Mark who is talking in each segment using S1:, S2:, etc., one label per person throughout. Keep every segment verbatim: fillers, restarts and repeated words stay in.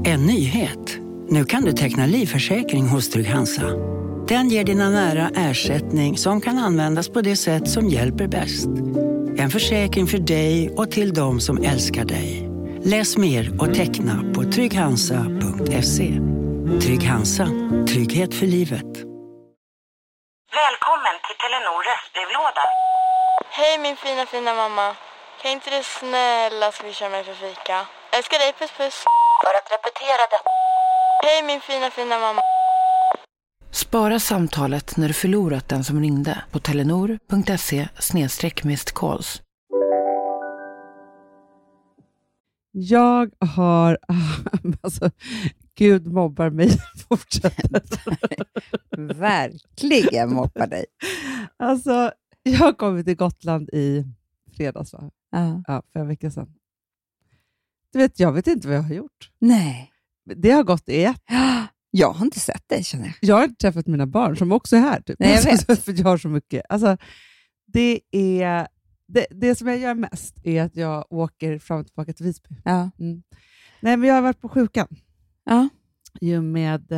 S1: En nyhet. Nu kan du teckna livförsäkring hos Trygg-Hansa. Den ger dina nära ersättning som kan användas på det sätt som hjälper bäst. En försäkring för dig och till de som älskar dig. Läs mer och teckna på trygghansa punkt se. Trygg-Hansa. Trygghet för livet.
S2: Välkommen till Telenor röstbrevlåda.
S3: Hej min fina fina mamma. Kan inte du snälla swisha mig för fika? Älskar dig, puss puss.
S2: För att repetera det.
S3: Hej min fina fina mamma.
S4: Spara samtalet när du förlorat den som ringde på telenor punkt se snedstreck missed calls.
S5: Jag har... Alltså, Gud mobbar mig. Fortsätter.
S6: Verkligen mobbar dig.
S5: Alltså, jag har kommit till Gotland i fredags, va?
S6: Uh.
S5: Ja, för en vecka sedan. Du vet, jag vet inte vad jag har gjort.
S6: Nej.
S5: Det har gått i ett.
S6: Jag har inte sett dig, känner jag.
S5: Jag har inte träffat mina barn som också är här. Typ.
S6: Nej, jag vet.
S5: För jag har så mycket. Alltså, det, är, det, det som jag gör mest är att jag åker fram och tillbaka till Visby.
S6: Ja.
S5: Mm. Nej, men jag har varit på sjukan.
S6: Ja.
S5: Ju med,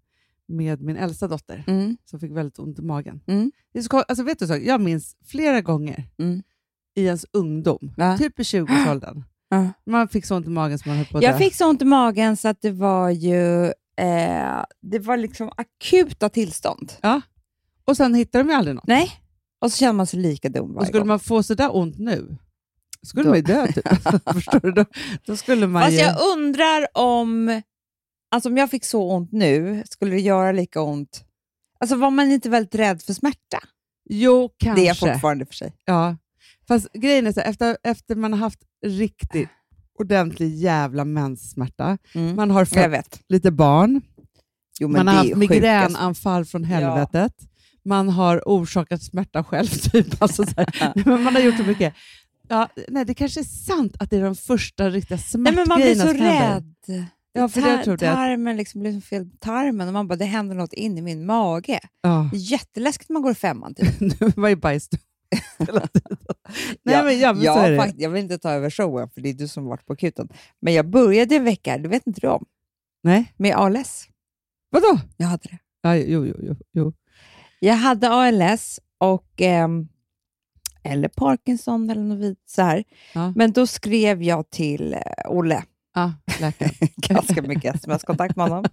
S5: med min äldsta dotter.
S6: Mm.
S5: Som fick väldigt ont i magen.
S6: Mm.
S5: Det är så, alltså, vet du så, jag minns flera gånger
S6: mm.
S5: i ens ungdom.
S6: Ja.
S5: Typ i tjugoårsåldern.
S6: Ja.
S5: Man fick så ont i magen som man höll på att
S6: Jag
S5: dö.
S6: fick så ont i magen så att det var ju eh, det var liksom akuta tillstånd.
S5: Ja. Och sen hittade de ju aldrig något.
S6: Nej. Och så känner man sig lika dum varje
S5: Och skulle
S6: gång.
S5: man få så där ont nu skulle
S6: Då.
S5: man ju dö typ. Förstår du? Då, då skulle man
S6: Fast
S5: ju...
S6: jag undrar om alltså om jag fick så ont nu skulle det göra lika ont. Alltså var man inte väldigt rädd för smärta?
S5: Jo, kanske.
S6: Det är jag fortfarande för sig.
S5: Ja. Fast grejen är så här, efter, efter man har haft riktigt ordentlig jävla menssmärta.
S6: Mm.
S5: Man har
S6: Jag
S5: fått
S6: vet.
S5: lite barn.
S6: Jo, men
S5: man har
S6: det
S5: haft
S6: är sjukast.
S5: migränanfall från helvetet. Ja. Man har orsakat smärta själv. Typ. Alltså, så här. Men man har gjort så mycket. Ja, nej, det kanske är sant att det är de första riktiga smärtgrejerna.
S6: Nej, men man blir så rädd.
S5: Ja, för
S6: Tar-
S5: jag tror det.
S6: tarmen liksom blir som fel på tarmen och man bara, det händer något in i min mage.
S5: Ja.
S6: Det är jätteläskigt när man går i femman. Typ.
S5: Nu var ju bajs. Nej,
S6: ja,
S5: men, ja, men
S6: jag,
S5: så är det.
S6: fakt- jag vill inte ta över showen för det är du som varit på akuten. Men jag började en vecka, det vet inte du om,
S5: Nej.
S6: med A L S.
S5: Vadå?
S6: Jag hade det.
S5: Ja, jo, jo, jo, jo.
S6: Jag hade A L S och ehm, eller Parkinson eller något vid, så här.
S5: Ja.
S6: Men då skrev jag till eh, Olle.
S5: Ja, läkaren.
S6: Ganska mycket sms-kontakt med honom.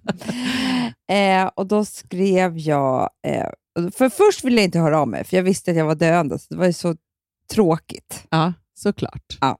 S6: eh, och då skrev jag... Eh, för först ville jag inte höra av mig, för jag visste att jag var döende. Så det var ju så tråkigt.
S5: Ja, såklart.
S6: Ja.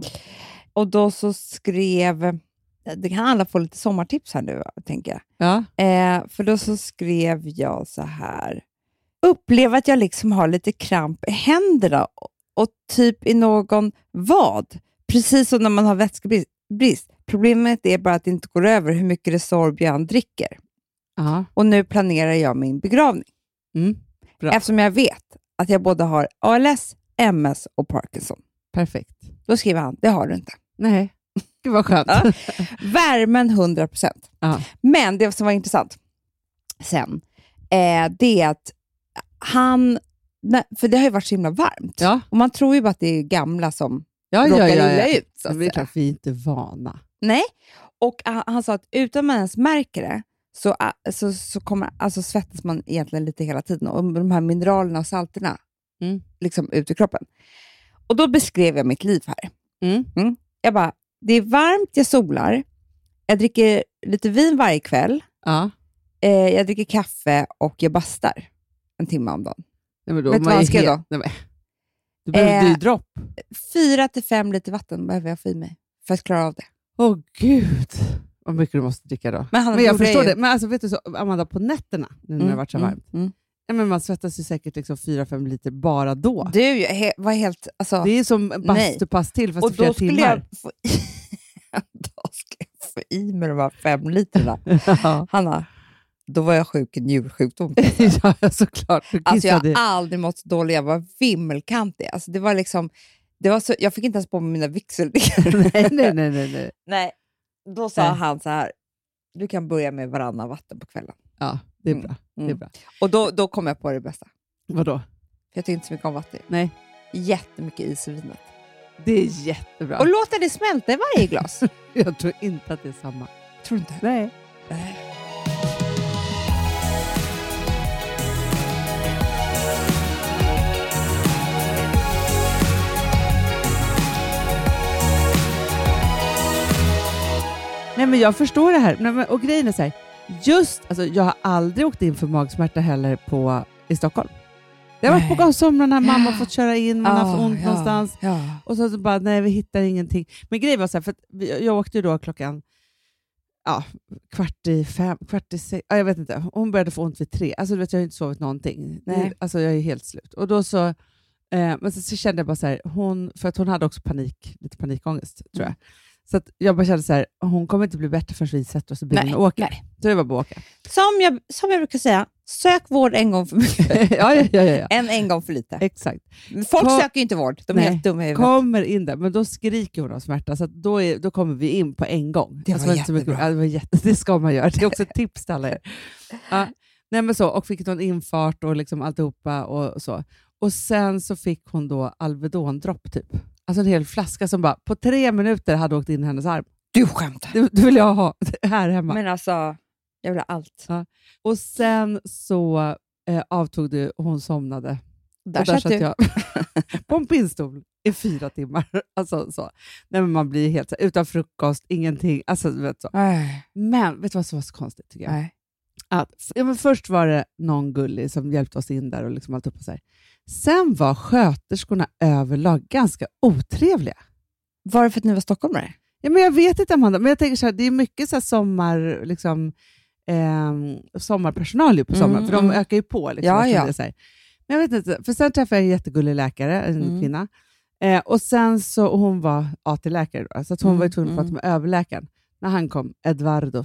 S6: Och då så skrev... Det kan alla få lite sommartips här nu, tänker jag.
S5: Ja.
S6: Eh, för då så skrev jag så här. Upplever att jag liksom har lite kramp i händerna. Och, och typ i någon vad. Precis som när man har vätskebrist. Brist. Problemet är bara att det inte går över hur mycket Resorbian dricker.
S5: Ja.
S6: Och nu planerar jag min begravning.
S5: Mm. Bra.
S6: Eftersom jag vet att jag både har A L S, M S och Parkinson.
S5: Perfekt.
S6: Då skriver han, det har du inte.
S5: Nej, det var skönt.
S6: Ja. Värmen hundra procent.
S5: Ja.
S6: Men det som var intressant sen, eh, det är att han, för det har ju varit så himla varmt.
S5: Ja.
S6: Och man tror ju bara att det är gamla som
S5: Ja,
S6: råkar
S5: ja, ja,
S6: illa
S5: ja.
S6: ut. Så att
S5: Det är
S6: säga.
S5: klart vi är inte vana.
S6: Nej, och han, han sa att utan man ens märker det så, så, så kommer, alltså svettas man egentligen lite hela tiden. Och de här mineralerna och salterna
S5: Mm.
S6: liksom ut i kroppen. Och då beskrev jag mitt liv här.
S5: Mm.
S6: Mm. Jag bara, det är varmt, jag solar. Jag dricker lite vin varje kväll.
S5: Ja.
S6: Eh, jag dricker kaffe och jag bastar en timme om dagen.
S5: Nej, men då,
S6: Vet du
S5: man
S6: vad
S5: är
S6: han skrev
S5: helt-
S6: då?
S5: Nej, men. Du behöver
S6: Eh,
S5: eh, dropp.
S6: Fyra till fem liter vatten behöver jag få i mig för att klara av det.
S5: Åh oh, gud. Vad mycket du måste dricka då.
S6: Men, han
S5: Men jag
S6: borde
S5: förstår
S6: ju-
S5: det. Men alltså, vet du så, Amanda, på nätterna, nu när det har varit så varmt.
S6: Mm, mm.
S5: Ja, men man svettas ju säkert liksom fyra fem liter bara då.
S6: Du jag he, var helt... Alltså,
S5: Det är som bastupass till fast
S6: och
S5: i flera
S6: då skulle
S5: timmar.
S6: jag få i, då ska jag få i mig de här fem litrarna.
S5: Ja.
S6: Hanna, då var jag sjuk i njursjukdom.
S5: Ja, såklart. Du
S6: Alltså jag
S5: kissade.
S6: har aldrig mått så dåligt. Jag var vimmelkantig. Alltså det var liksom, det var så, jag fick inte ens på mig mina vigselringar.
S5: nej, nej, nej, nej, nej.
S6: Nej, då sa
S5: Nej.
S6: han så här, du kan börja med varannan vatten på kvällen.
S5: Ja, det är
S6: Mm.
S5: bra. Det är
S6: Mm.
S5: bra.
S6: Och då, då kom jag på det bästa.
S5: Vadå?
S6: För jag tycker inte så mycket om vatten.
S5: Nej,
S6: Jättemycket is i vinet.
S5: det är jättebra.
S6: Och låta det smälta i varje glas.
S5: Jag tror inte att det är samma.
S6: Tror du inte?
S5: Nej.
S6: Nej.
S5: Nej, men jag förstår det här. Nej, men, och grejen är så här, just, alltså, jag har aldrig åkt in för magsmärta heller på, i Stockholm. Jag har varit på somrarna när mamma fått köra in, man har haft ont
S6: ja,
S5: någonstans.
S6: Ja.
S5: Och så, så bara, nej vi hittar ingenting. Men grejen var så här, för att vi, jag åkte ju då klockan ja, kvart i fem, kvart i sex, ja, jag vet inte. Hon började få ont vid tre. Alltså du vet, jag har inte sovit någonting.
S6: Nej.
S5: Alltså jag är helt slut. Och då så, eh, men så, så kände jag bara så här, hon, för att hon hade också panik, lite panikångest tror jag. Så att jag bara kände så här, hon kommer inte bli bättre förrän vi sätter oss i bilen
S6: Nej,
S5: och åker.
S6: nej.
S5: Så det var bara att åka.
S6: Som jag, som jag brukar säga, sök vård en gång för mycket.
S5: ja, ja, ja, ja.
S6: En en gång för lite.
S5: Exakt.
S6: Folk
S5: Kom,
S6: söker ju inte vård. De är
S5: nej,
S6: helt dumma i huvudet.
S5: kommer in där, men då skriker hon av smärta. Så att då, är, då kommer vi in på en gång.
S6: Det var
S5: inte så mycket,
S6: jättebra.
S5: ja, det, var jätte, det ska man göra. Det är också ett tips till alla er. Ja, nej, men så, och fick någon infart och liksom alltihopa och så. Och sen så fick hon då Alvedon-dropp typ. Alltså en hel flaska som bara på tre minuter hade åkt in i hennes arm.
S6: Du skämtar.
S5: Det, det vill jag ha här hemma.
S6: Men alltså, jag vill ha allt.
S5: Ja. Och sen så eh, avtog det och hon somnade.
S6: Där,
S5: och där
S6: satt
S5: satt
S6: du.
S5: jag på en pinnstol i fyra timmar. Alltså, så. Nej, men man blir helt så, utan frukost, ingenting. Alltså, vet så.
S6: Nej.
S5: Men vet du vad som var så konstigt tycker jag?
S6: Nej.
S5: Att, ja, men först var det någon gullig som hjälpte oss in där och liksom allt upp och så här. Sen var sköterskorna överlag ganska otrevliga.
S6: Var det för att ni var stockholmare?
S5: Ja, men jag vet inte, Amanda, men jag tänker så här, det är mycket så här sommar, liksom, eh, sommarpersonal ju på sommaren,
S6: Mm,
S5: för de
S6: mm.
S5: ökar ju på. Liksom,
S6: Ja,
S5: eftersom
S6: ja.
S5: det är så här. Men jag vet inte, för sen träffade jag en jättegullig läkare, en
S6: Mm.
S5: kvinna, eh, och sen så, och hon var A T-läkare då, så att hon
S6: Mm,
S5: var ju tvungen att
S6: mm.
S5: prata med överläkaren. När han kom, Eduardo.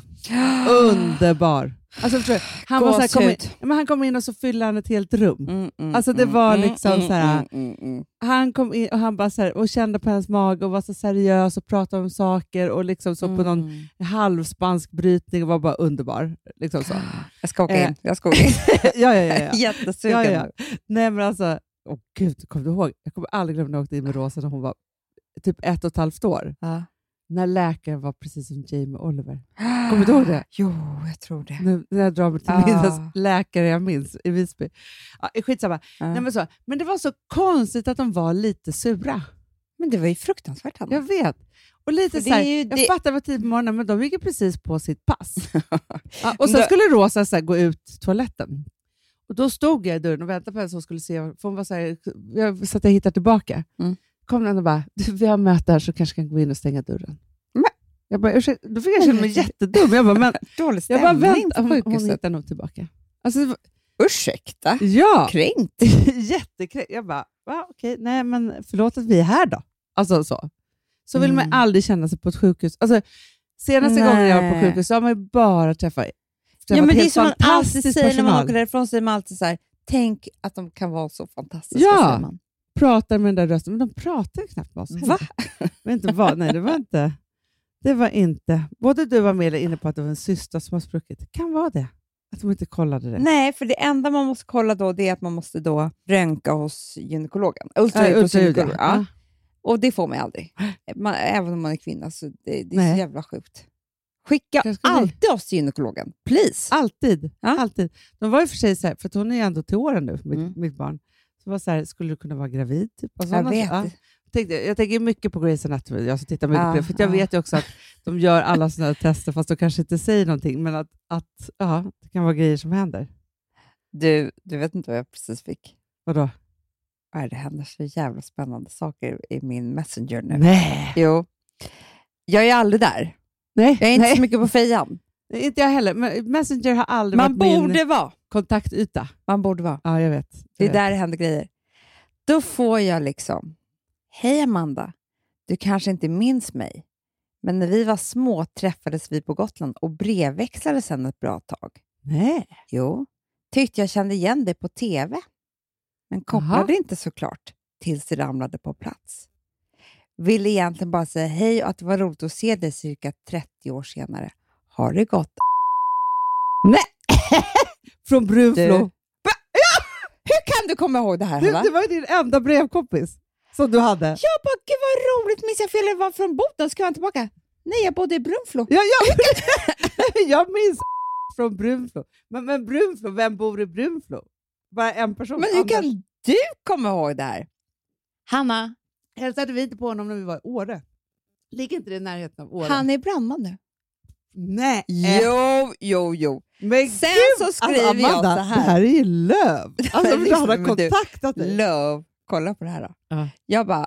S5: Underbar. Alltså, förstår du, han, var så här, kom in, ja, men han kom in och så fyllde han ett helt rum.
S6: Mm, mm,
S5: Alltså, det var liksom
S6: mm,
S5: så här-
S6: mm, mm, mm.
S5: Han kom in och han bara så här, och kände på hennes mage och var så seriös och pratade om saker och liksom så på någon
S6: Mm.
S5: halvspansk brytning och var bara underbar. Liksom så.
S6: Jag ska åka
S5: Eh.
S6: in. Jag ska åka in.
S5: ja, ja, ja. ja.
S6: Jättesugen.
S5: ja, ja. Nej, men alltså, åh gud, kommer du ihåg? Jag kommer aldrig glömma när jag åkte in med Rosa när hon var typ ett och ett halvt år.
S6: Ja.
S5: När läkaren var precis som Jamie Oliver. Kommer du ihåg det?
S6: Jo, jag tror det.
S5: Nu när jag drar mig till
S6: Ah.
S5: minnes läkare jag minns i Visby. Ja, skitsamma.
S6: Ja.
S5: Nej, men, så, men det var så konstigt att de var lite sura.
S6: Men det var ju fruktansvärt, Hanna.
S5: Jag vet. Och lite
S6: För det
S5: så här,
S6: är ju
S5: jag
S6: det-
S5: fattar vad tid på morgonen, men de gick ju precis på sitt pass. ja, och sen
S6: Men-
S5: skulle Rosa så här, gå ut toaletten. Och då stod jag i dörren och väntade på henne som skulle se. För hon var så här, jag, så att jag hittar tillbaka.
S6: Mm.
S5: Kom den och bara, "Du, vi har möte här så kanske kan gå in och stänga dörren.
S6: Men-
S5: Jag bara, ursäkta, då fick jag känna mig jättedum. Jag bara, men,
S6: Dålig
S5: jag bara
S6: stämning
S5: vänta,
S6: på
S5: hon, hon
S6: sjukhuset.
S5: hittar nog tillbaka. Alltså, det var-
S6: Ursäkta?
S5: ja,
S6: Kränkt?
S5: jättekränkt. Jag bara, va, okej, nej men förlåt att vi är här då. Alltså så. Så vill man
S6: Mm.
S5: aldrig känna sig på ett sjukhus. Alltså, senaste
S6: Nej.
S5: gången jag var på sjukhus så har man ju bara träffat, träffat
S6: Ja, men det är
S5: helt
S6: som man alltid
S5: fantastisk
S6: säger när man
S5: personal.
S6: åker därifrån, säger man alltid så här, tänk att de kan vara så fantastiska,
S5: Ja.
S6: säger man.
S5: Pratar med den där rösten, men de pratar ju knappt med oss.
S6: Va?
S5: Men inte vad, nej, det var inte. Det var inte. Både du och Amelia är inne på att det var en syster som har spruckit. Det kan vara det. Att de inte kollade det.
S6: Nej, för det enda man måste kolla då, det är att man måste då röntga hos gynekologen. Ultraljud
S5: Ja,
S6: hos
S5: ultraljud,
S6: gynekolog.
S5: ja.
S6: Ja. Och det får man ju aldrig. Man, även om man är kvinna, så det, det är
S5: Nej.
S6: så jävla sjukt. Skicka
S5: Kanske vi-
S6: alltid oss till gynekologen, please.
S5: Alltid.
S6: Ja.
S5: Alltid. De var ju för sig så här, för att hon är ju ändå till åren nu, mitt,
S6: Mm.
S5: mitt barn. Så var så här, skulle du kunna vara gravid? Typ? Och
S6: Jag
S5: sådana-
S6: vet.
S5: ja. Tänkte, jag tänker mycket på Grey's Anatomy, jag som tittar mycket
S6: Ja,
S5: på det, för att jag
S6: ja.
S5: vet ju också att de gör alla sådana här tester fast de kanske inte säger någonting, men att, att ja, det kan vara grejer som händer.
S6: Du, du vet inte vad jag precis fick?
S5: Vadå?
S6: Nej, det händer så jävla spännande saker i min Messenger nu.
S5: Nej.
S6: Jo. Jag är aldrig där.
S5: Nej.
S6: Jag är inte
S5: Nej.
S6: så mycket på fejan.
S5: Inte jag heller, men Messenger har aldrig
S6: Man
S5: varit
S6: borde
S5: min
S6: vara.
S5: kontaktyta.
S6: Man borde vara.
S5: Ja, jag vet.
S6: Det är
S5: Jag vet.
S6: där det händer grejer. Då får jag liksom, hej Amanda, du kanske inte minns mig, men när vi var små träffades vi på Gotland och brevväxlade sedan ett bra tag.
S5: Nej.
S6: Jo, tyckte jag kände igen dig på tv, men kopplade inte såklart tills det ramlade på plats. Ville egentligen bara säga hej och att det var roligt att se dig cirka trettio år senare. Har det gått?
S5: Nej! Från Brunflo.
S6: Du. Hur kan du komma ihåg det här,
S5: Det,
S6: Hanna?
S5: det var ju din enda brevkompis som du hade.
S6: Jag bara, gud vad roligt, minns jag fel, det var från Boden, ska jag tillbaka? Nej, jag bodde i Brunflo.
S5: Ja, ja. Jag minns från Brunflo. Men, men Brunflo, vem bor i Brunflo? Bara en person.
S6: Men hur kan du komma ihåg det här? Hanna.
S5: Hälsade vi inte på honom när vi var i Åre? Ligger inte det i närheten av Åre?
S6: Han är brandman nu.
S5: Nej.
S6: Jo, jo, jo.
S5: Men
S6: sen
S5: Gud,
S6: så skriver
S5: alltså, Amanda,
S6: jag så här.
S5: Det här är ju löv. Alltså,
S6: Men
S5: du har
S6: liksom,
S5: kontaktat dig.
S6: Löv. Kolla på det här då.
S5: Ja.
S6: Jag bara...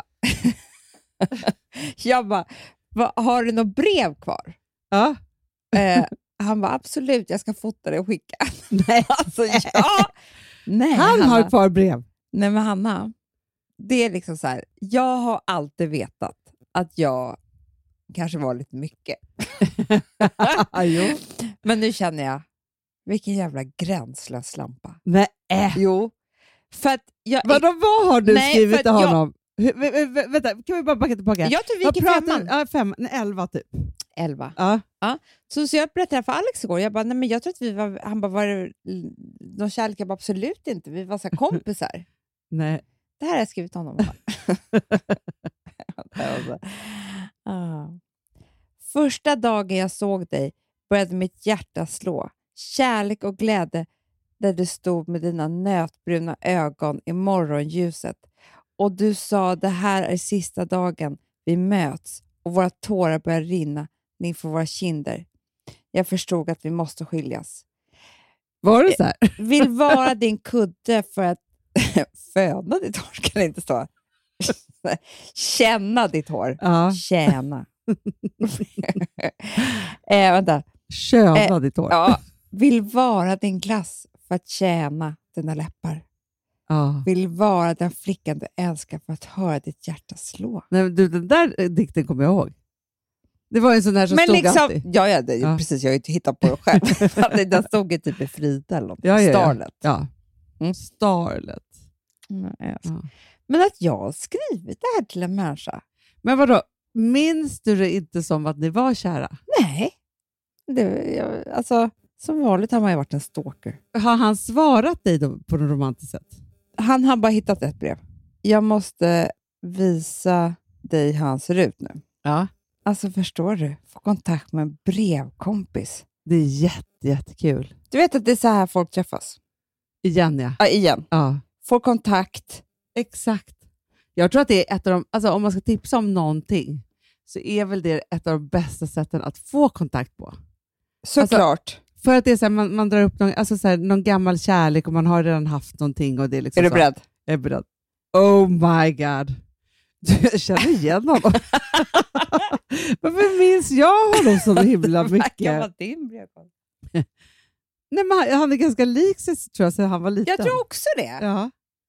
S6: jag bara, va, har du något brev kvar?
S5: Ja.
S6: Eh, han bara, absolut, jag ska fota det och skicka. Nej, alltså, ja. Nej,
S5: Han
S6: Hanna.
S5: har ett par brev.
S6: Nej, men Hanna, det är liksom så här, jag har alltid vetat att jag kanske var lite mycket.
S5: Jo.
S6: Men nu känner jag, vilken jävla gränslös lampa.
S5: Nej. Äh.
S6: Jo, för att jag...
S5: Vadå, vad har du
S6: Nej,
S5: skrivit
S6: för
S5: till
S6: att jag-
S5: honom? Hur, vä, vä, vä, vänta, kan vi bara backa tillbaka?
S6: Jag tror vi
S5: Vad
S6: gick i
S5: pratar
S6: femman.
S5: du? Ja, fem, nej, elva typ.
S6: Elva.
S5: Ja.
S6: Så, så jag berättade för Alex igår. Jag bara, nej men jag tror att vi var... Han bara, var det någon kärlek? Jag bara, absolut inte. Vi var så här kompisar.
S5: Nej.
S6: Det här har jag skrivit till honom. ah. Första dagen jag såg dig började mitt hjärta slå. Kärlek och glädje där du stod med dina nötbruna ögon i morgonljuset. Och du sa, det här är sista dagen vi möts och våra tårar börjar rinna inför våra kinder. Jag förstod att vi måste skiljas.
S5: Var det så här?
S6: Vill vara din kudde för att föda ditt hår, kan det inte stå. Känna ditt hår.
S5: Ja.
S6: Tjäna. eh, vänta.
S5: Köna
S6: Eh,
S5: ditt hår.
S6: Ja. Vill vara din glass för att tjäna dina läppar.
S5: Ja.
S6: Vill vara den flickan du älskar för att höra ditt hjärta slå.
S5: Nej, men du, den där eh, dikten kommer jag ihåg. Det var en sån där som
S6: Men
S5: stod
S6: liksom,
S5: alltid.
S6: ja, ja, det,
S5: Ja.
S6: precis, jag har ju inte hittat på det själv. Den stod ju typ i Frida eller något.
S5: Ja, ja, ja.
S6: Starlet.
S5: Ja.
S6: Mm.
S5: Starlet.
S6: Mm, jag
S5: Ja.
S6: Men att jag har skrivit det här till en människa.
S5: Men vadå, minns du det inte som att ni var kära?
S6: Nej. Det, jag, alltså, som vanligt har man ju varit en stalker.
S5: Har han svarat dig då på något romantiskt sätt?
S6: Han har bara hittat ett brev. Jag måste visa dig hur han ser ut nu.
S5: Ja.
S6: Alltså förstår du? Få kontakt med en brevkompis.
S5: Det är jätte, jättekul.
S6: Du vet att det är så här folk träffas?
S5: Igen ja.
S6: Ja, igen.
S5: Ja.
S6: Få kontakt.
S5: Exakt. Jag tror att det är ett av de, alltså om man ska tipsa om någonting så är väl det ett av de bästa sätten att få kontakt på.
S6: Såklart.
S5: För att det är så här, man, man drar upp någon, alltså så här, någon gammal kärlek och man har redan haft någonting. Och det är, liksom
S6: Är du
S5: så,
S6: beredd?
S5: Jag är beredd. Oh my god. Jag känner igen honom. Varför minns jag honom så himla
S6: Vad
S5: mycket?
S6: var din brevkompis?
S5: Nej, men han, han är ganska lik sig tror jag sen han var liten.
S6: Jag tror också det.
S5: Ja.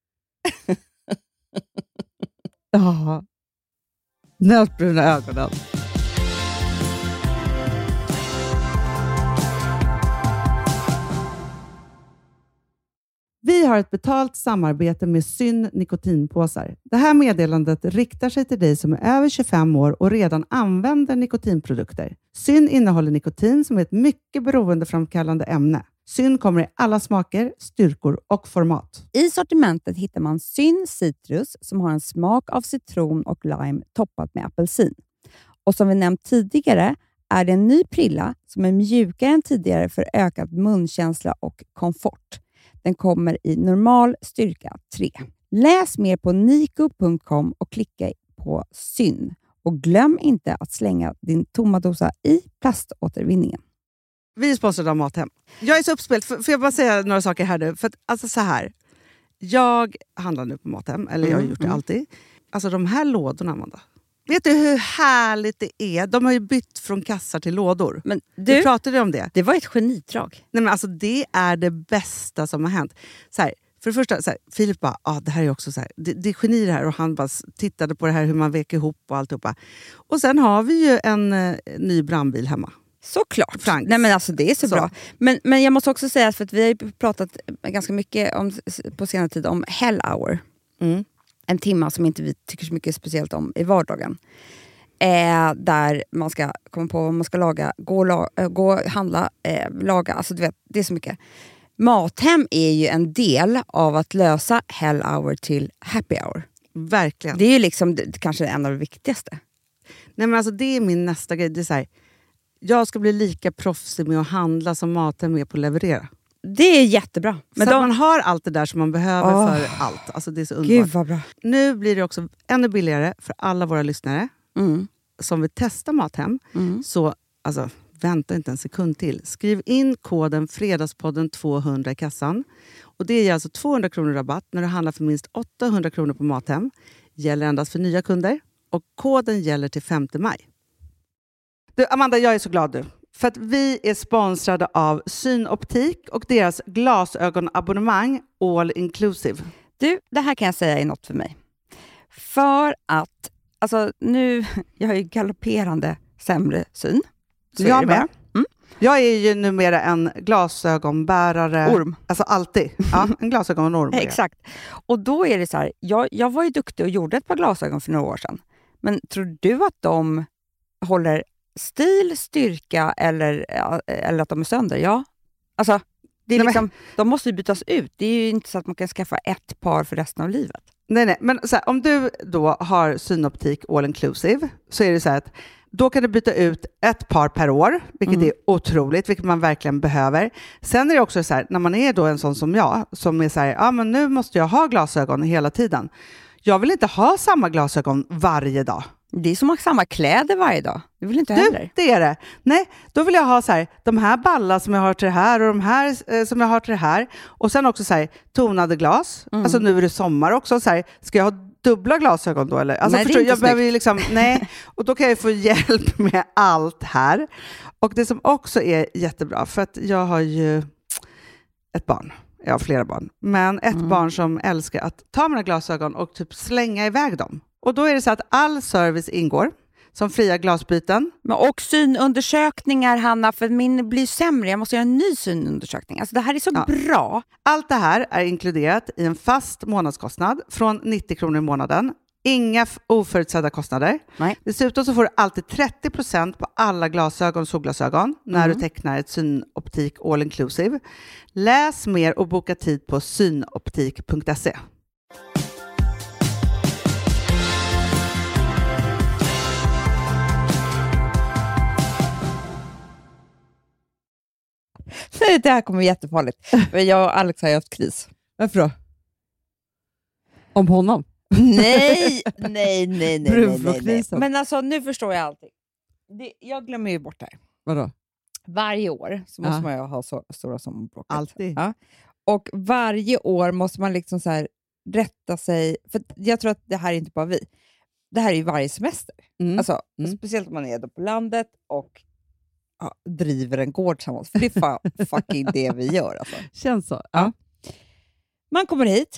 S5: Ja. Nötbruna ögonen. Vi har ett betalt samarbete med Syn nikotinpåsar. Det här meddelandet riktar sig till dig som är över tjugofem år och redan använder nikotinprodukter. Syn innehåller nikotin som är ett mycket beroendeframkallande ämne. Syn kommer i alla smaker, styrkor och format.
S7: I sortimentet hittar man Syn Citrus som har en smak av citron och lime toppat med apelsin. Och som vi nämnt tidigare är det en ny prilla som är mjukare än tidigare för ökad munkänsla och komfort. Den kommer i normal styrka tre. Läs mer på niko punkt com och klicka på Syn. Och glöm inte att slänga din tomma dosa i plaståtervinningen.
S5: Vi är sponsrade av Mathem. Jag är så uppspelt. Får jag bara säga några saker här nu? För att, alltså så här. Jag handlar nu på Mathem. Eller jag har gjort det alltid. Alltså de här lådorna, Amanda. Vet du hur härligt det är? De har ju bytt från kassar till lådor.
S7: Men
S5: Du
S7: du,
S5: pratade om det.
S7: det var ett genidrag.
S5: Nej, men alltså, det är det bästa som har hänt. Så här, för det första, så här, Filip bara, ah, det här är också så här, det, det är geni det här. Och han bara tittade på det här hur man vek ihop och alltihopa. Och sen har vi ju en eh, ny brandbil hemma.
S7: Såklart.
S5: Franks.
S7: Nej, men alltså, det är så,
S5: Så.
S7: bra. Men, men jag måste också säga, för att vi har ju pratat ganska mycket om, på senare tid om Hell Hour.
S5: Mm.
S7: En timme som inte vi tycker så mycket speciellt om i vardagen. Eh, där man ska komma på vad man ska laga, gå och, la, äh, gå och handla, eh, laga. Alltså du vet, det är så mycket. Mathem är ju en del av att lösa Hell Hour till Happy Hour.
S5: Verkligen.
S7: Det är ju liksom det, kanske en av de viktigaste.
S5: Nej, men alltså, det är min nästa grej. Det är så här, jag ska bli lika proffsig med att handla som Mathem är på att leverera.
S6: Det är jättebra.
S5: Men så de... att man har allt det där som man behöver oh. för allt. Alltså, det är så underbart.
S6: Gud vad bra.
S5: Nu blir det också ännu billigare för alla våra lyssnare
S6: mm.
S5: som vill testa Mathem.
S6: Mm.
S5: Så alltså, vänta inte en sekund till. Skriv in koden Fredagspodden tvåhundra i kassan. Och det ger alltså tvåhundra kronor rabatt när du handlar för minst åttahundra kronor på Mathem. Gäller endast för nya kunder. Och koden gäller till femte maj. Du, Amanda, jag är så glad du. För att vi är sponsrade av Synoptik och deras glasögonabonnemang All Inclusive.
S6: Du, det här kan jag säga är något för mig. För att, alltså nu, jag har ju galopperande sämre syn. Så
S5: jag
S6: är
S5: med.
S6: med. Mm.
S5: Jag är ju numera en glasögonbärare.
S6: Orm.
S5: Alltså alltid. Ja, en glasögonorm.
S6: Exakt. Och då är det så här, jag, jag var ju duktig och gjorde ett par glasögon för några år sedan. Men tror du att de håller stil, styrka eller, eller att de är sönder? Ja. Alltså, det är nej, liksom, men... de måste ju bytas ut. Det är ju inte så att man kan skaffa ett par för resten av livet.
S5: Nej, nej. Men så här, om du då har Synoptik All Inclusive så är det så här att då kan du byta ut ett par per år, vilket mm. är otroligt, vilket man verkligen behöver. Sen är det också så här, när man är då en sån som jag, som är så här, ja men nu måste jag ha glasögon hela tiden. Jag vill inte ha samma glasögon varje dag.
S6: Det är som att ha samma kläder varje dag. Det vill inte du, heller.
S5: Det är det. Nej, då vill jag ha så här, de här ballar som jag har till det här och de här eh, som jag har till det här. Och sen också så här, tonade glas. Mm. Alltså nu är det sommar också. Så här, ska jag ha dubbla glasögon då? Eller? Alltså,
S6: nej,
S5: förstår,
S6: det är inte
S5: jag behöver ju liksom, nej. Och då kan jag få hjälp med allt här. Och det som också är jättebra, för att jag har ju ett barn. Jag har flera barn. Men ett mm. barn som älskar att ta mina glasögon och typ slänga iväg dem. Och då är det så att all service ingår. Som fria glasbyten.
S6: Men och synundersökningar, Hanna, för min blir sämre. Jag måste göra en ny synundersökning. Alltså det här är så ja. bra.
S5: Allt det här är inkluderat i en fast månadskostnad från nittio kronor i månaden. Inga oförutsedda kostnader.
S6: Nej.
S5: Dessutom så får du alltid trettio procent på alla glasögon och solglasögon när mm. du tecknar ett Synoptik All Inclusive. Läs mer och boka tid på synoptik punkt se.
S6: Nej, det här kommer bli jättefarligt. För jag och Alex har ju haft kris.
S5: Varför då? Om honom?
S6: Nej, nej, nej, nej, nej, nej, nej. Men alltså, nu förstår jag allting. Det, jag glömmer ju bort det här.
S5: Vadå?
S6: Varje år så måste ja. man ju ha så, stora sommarbrott.
S5: Alltid.
S6: Ja. Och varje år måste man liksom så här rätta sig. För jag tror att det här är inte bara vi. Det här är ju varje semester. Mm. Alltså, mm. speciellt om man är då på landet och ja, driver en gård tillsammans. För det är fan fucking det vi gör. Alltså.
S5: Känns så.
S6: Ja. Man kommer hit.